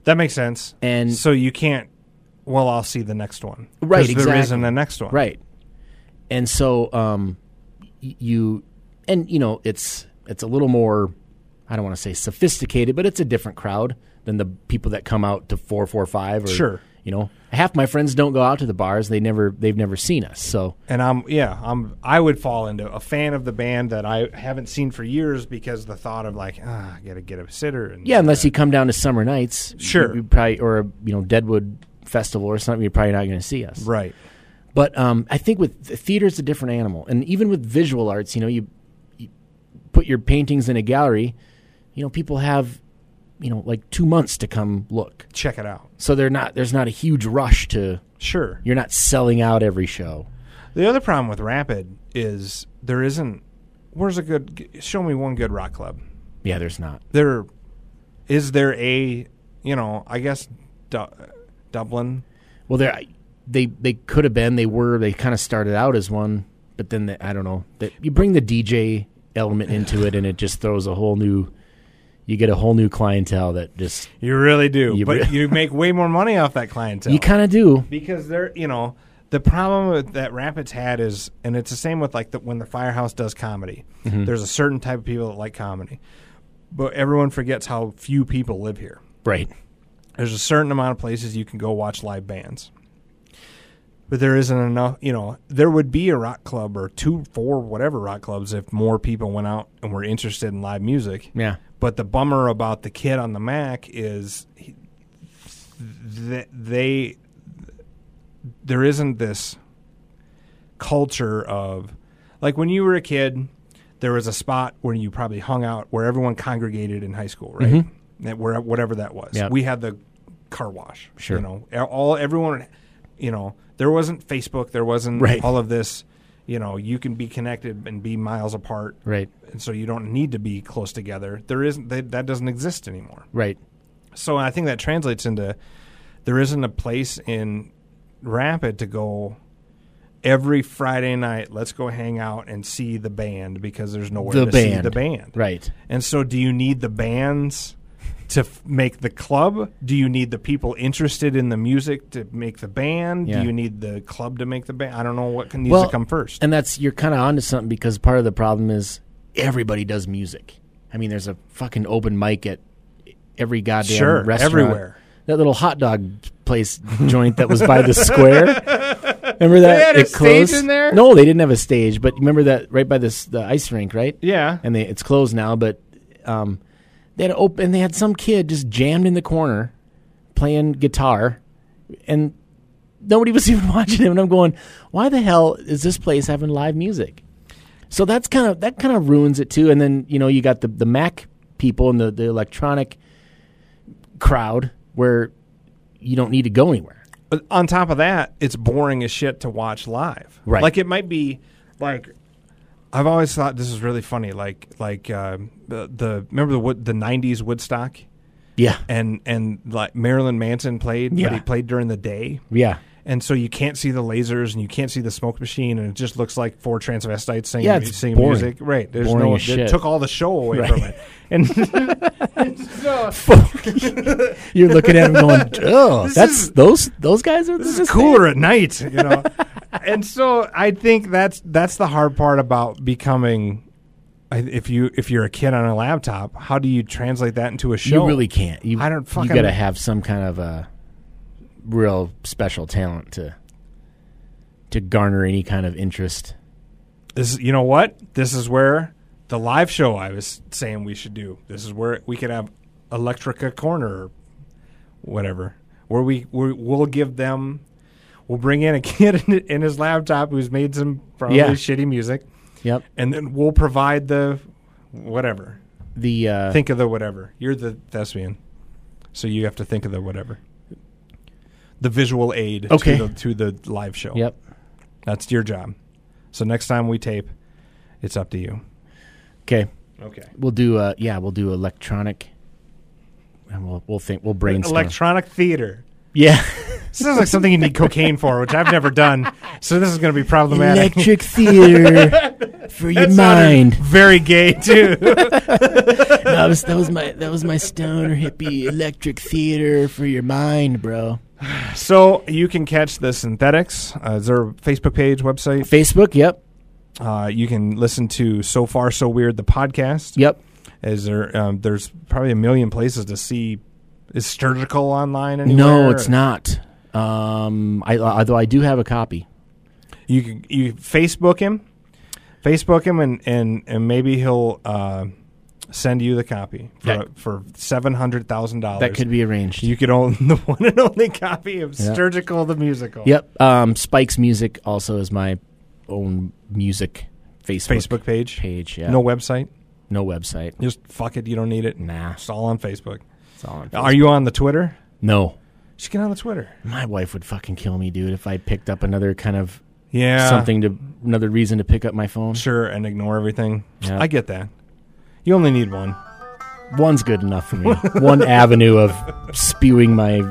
That makes sense. And so you can't, well, I'll see the next one. Right, 'Cause exactly. there isn't a next one. Right. And so um, y- you, and, you know, it's it's a little more, I don't want to say sophisticated, but it's a different crowd than the people that come out to four forty-five. Or, Sure. You know, half my friends don't go out to the bars. They never, they've never seen us. So, And I'm, yeah, I'm, I would fall into a fan of the band that I haven't seen for years because the thought of like, ah, I got to get a sitter. And yeah, unless you come down to Summer Nights. Sure. You, you probably, or, you know, Deadwood Festival or something, you're probably not going to see us. Right. But um, I think with the theater's a different animal. And even with visual arts, you know, you, you put your paintings in a gallery, you know, people have, you know, like two months to come look. Check it out. So they're not, there's not a huge rush to, Sure. you're not selling out every show. The other problem with Rapid is there isn't, where's a good, show me one good rock club. Yeah, there's not. There, is there a, you know, I guess Du- Dublin. Well, there, they they could have been, they were, they kind of started out as one, but then they, I don't know. They, you bring the D J element into it, and it just throws a whole new, you get a whole new clientele that just, You really do. You but re- you make way more money off that clientele. you kind of do. Because they're, you know, the problem with that Rapids had is, and it's the same with like the, when the Firehouse does comedy. Mm-hmm. There's a certain type of people that like comedy, but everyone forgets how few people live here. Right. There's a certain amount of places you can go watch live bands, but there isn't enough. You know, there would be a rock club or two, four, whatever rock clubs if more people went out and were interested in live music. Yeah. But the bummer about the Kid on the Mac is he, th- they there isn't this culture of, like when you were a kid, there was a spot where you probably hung out where everyone congregated in high school, right? Mm-hmm. That, where whatever that was. Yep. We had the car wash. Sure. You know, all everyone. You know, there wasn't Facebook. There wasn't Right. all of this. You know, you can be connected and be miles apart. Right. And so you don't need to be close together. There isn't that, that doesn't exist anymore. Right. So I think that translates into there isn't a place in Rapid to go every Friday night. Let's go hang out and see the band because there's nowhere The to see band. the band. Right. And so, do you need the bands to f- make the club? Do you need the people interested in the music to make the band? Yeah. Do you need the club to make the band? I don't know what can, needs Well, to come first. And that's, you're kind of onto something because part of the problem is everybody does music. I mean, there's a fucking open mic at every goddamn Sure, restaurant. everywhere. That little hot dog place joint that was by the square. Remember that? They had a it stage closed? in there? No, they didn't have a stage. But remember that right by this the ice rink, right? Yeah. And they, it's closed now. But um, they had open. They had some kid just jammed in the corner, playing guitar, and nobody was even watching him. And I'm going, why the hell is this place having live music? So that's kind of that kind of ruins it too. And then you know you got the the Mac people and the the electronic crowd where you don't need to go anywhere. But on top of that, it's boring as shit to watch live. Right. Like it might be like I've always thought this is really funny. Like like uh, the, the remember the Wood, the nineties Woodstock Yeah, and and like Marilyn Manson played, Yeah. but he played during the day. yeah, And so you can't see the lasers and you can't see the smoke machine, and it just looks like four transvestites singing, Yeah, it's singing boring. music. Right? There's Boring no. as It shit. took all the show away Right. from it. And, and so, you're looking at him going, "Oh, This that's is- those those guys are this this is cooler at night, you know. And so I think that's that's the hard part about becoming. I- If you if you're a kid on a laptop, how do you translate that into a show? You really can't. You, I don't fucking- You got to have some kind of a real special talent to to garner any kind of interest. This is, you know what? This is where the live show I was saying we should do. This is where we could have Electrica Corner or whatever, where we we we'll give them. We'll bring in a kid in, in his laptop who's made some probably Yeah. shitty music, Yep. and then we'll provide the whatever. The uh, Think of the whatever. You're the thespian, so you have to think of the whatever. The visual aid Okay. to, the, to the live show. Yep. That's your job. So next time we tape, it's up to you. Okay. Okay. We'll do. Uh, yeah, we'll do electronic, and we'll we'll think we'll brainstorm. Electronic theater. Yeah. sounds like something you need cocaine for, which I've never done. So this is going to be problematic. Electric theater for your That sounded mind. very gay too. that was that was my that was my stoner hippie electric theater for your mind, bro. So you can catch the Synthetics. Uh, is there a Facebook page, website? Facebook, yep, Uh, you can listen to So Far So Weird, the podcast. yep. Is there? Um, there's probably a million places to see. Is Sturgical online anywhere? No, it's not. Um, I although I do have a copy. You can you Facebook him, Facebook him, and and, and maybe he'll uh, send you the copy for That- for seven hundred thousand dollars. That could be arranged. You could own the one and only copy of Yeah. Sturgical the musical. Yep. Um, Spike's Music also is my own music Facebook, Facebook page. page. Yeah. No website. no website. Just fuck it. You don't need it. Nah. It's all on Facebook. It's all on Are you on the Twitter? No. Just get on the Twitter. My wife would fucking kill me, dude, if I picked up another kind of Yeah. something to another reason to pick up my phone. Sure, and ignore everything. Yeah. I get that. You only need one. One's good enough for me. One avenue of spewing my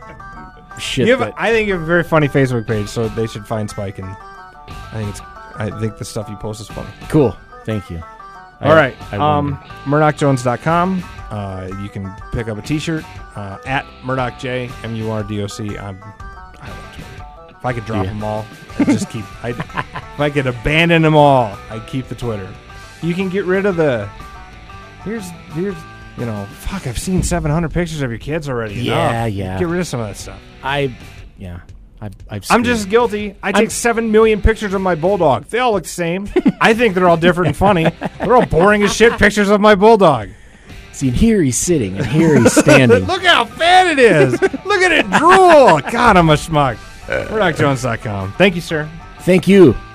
shit. You have, that- I think you have a very funny Facebook page, so they should find Spike, and I think it's. I think the stuff you post is funny. cool. Thank you. All I- right, I um, wonder. Murdoch Jones dot com. Uh, you can pick up a T-shirt uh, at Murdoch J M U R D O C. I'm, I love Twitter. If I could drop Yeah. them all, I'd just keep. I'd, if I could abandon them all, I'd keep the Twitter. You can get rid of the. Here's here's you know fuck. I've seen seven hundred pictures of your kids already. Yeah, Enough. yeah. Get rid of some of that stuff. I, yeah. I, I've I'm screwed. just guilty. I take I'm- seven million pictures of my bulldog. They all look the same. I think they're all different and funny. They're all boring as shit pictures of my bulldog. See, and here he's sitting, and here he's standing. Look how fat it is. Look at it drool. God, I'm a schmuck. Murdoch Jones dot com. Thank you, sir. Thank you.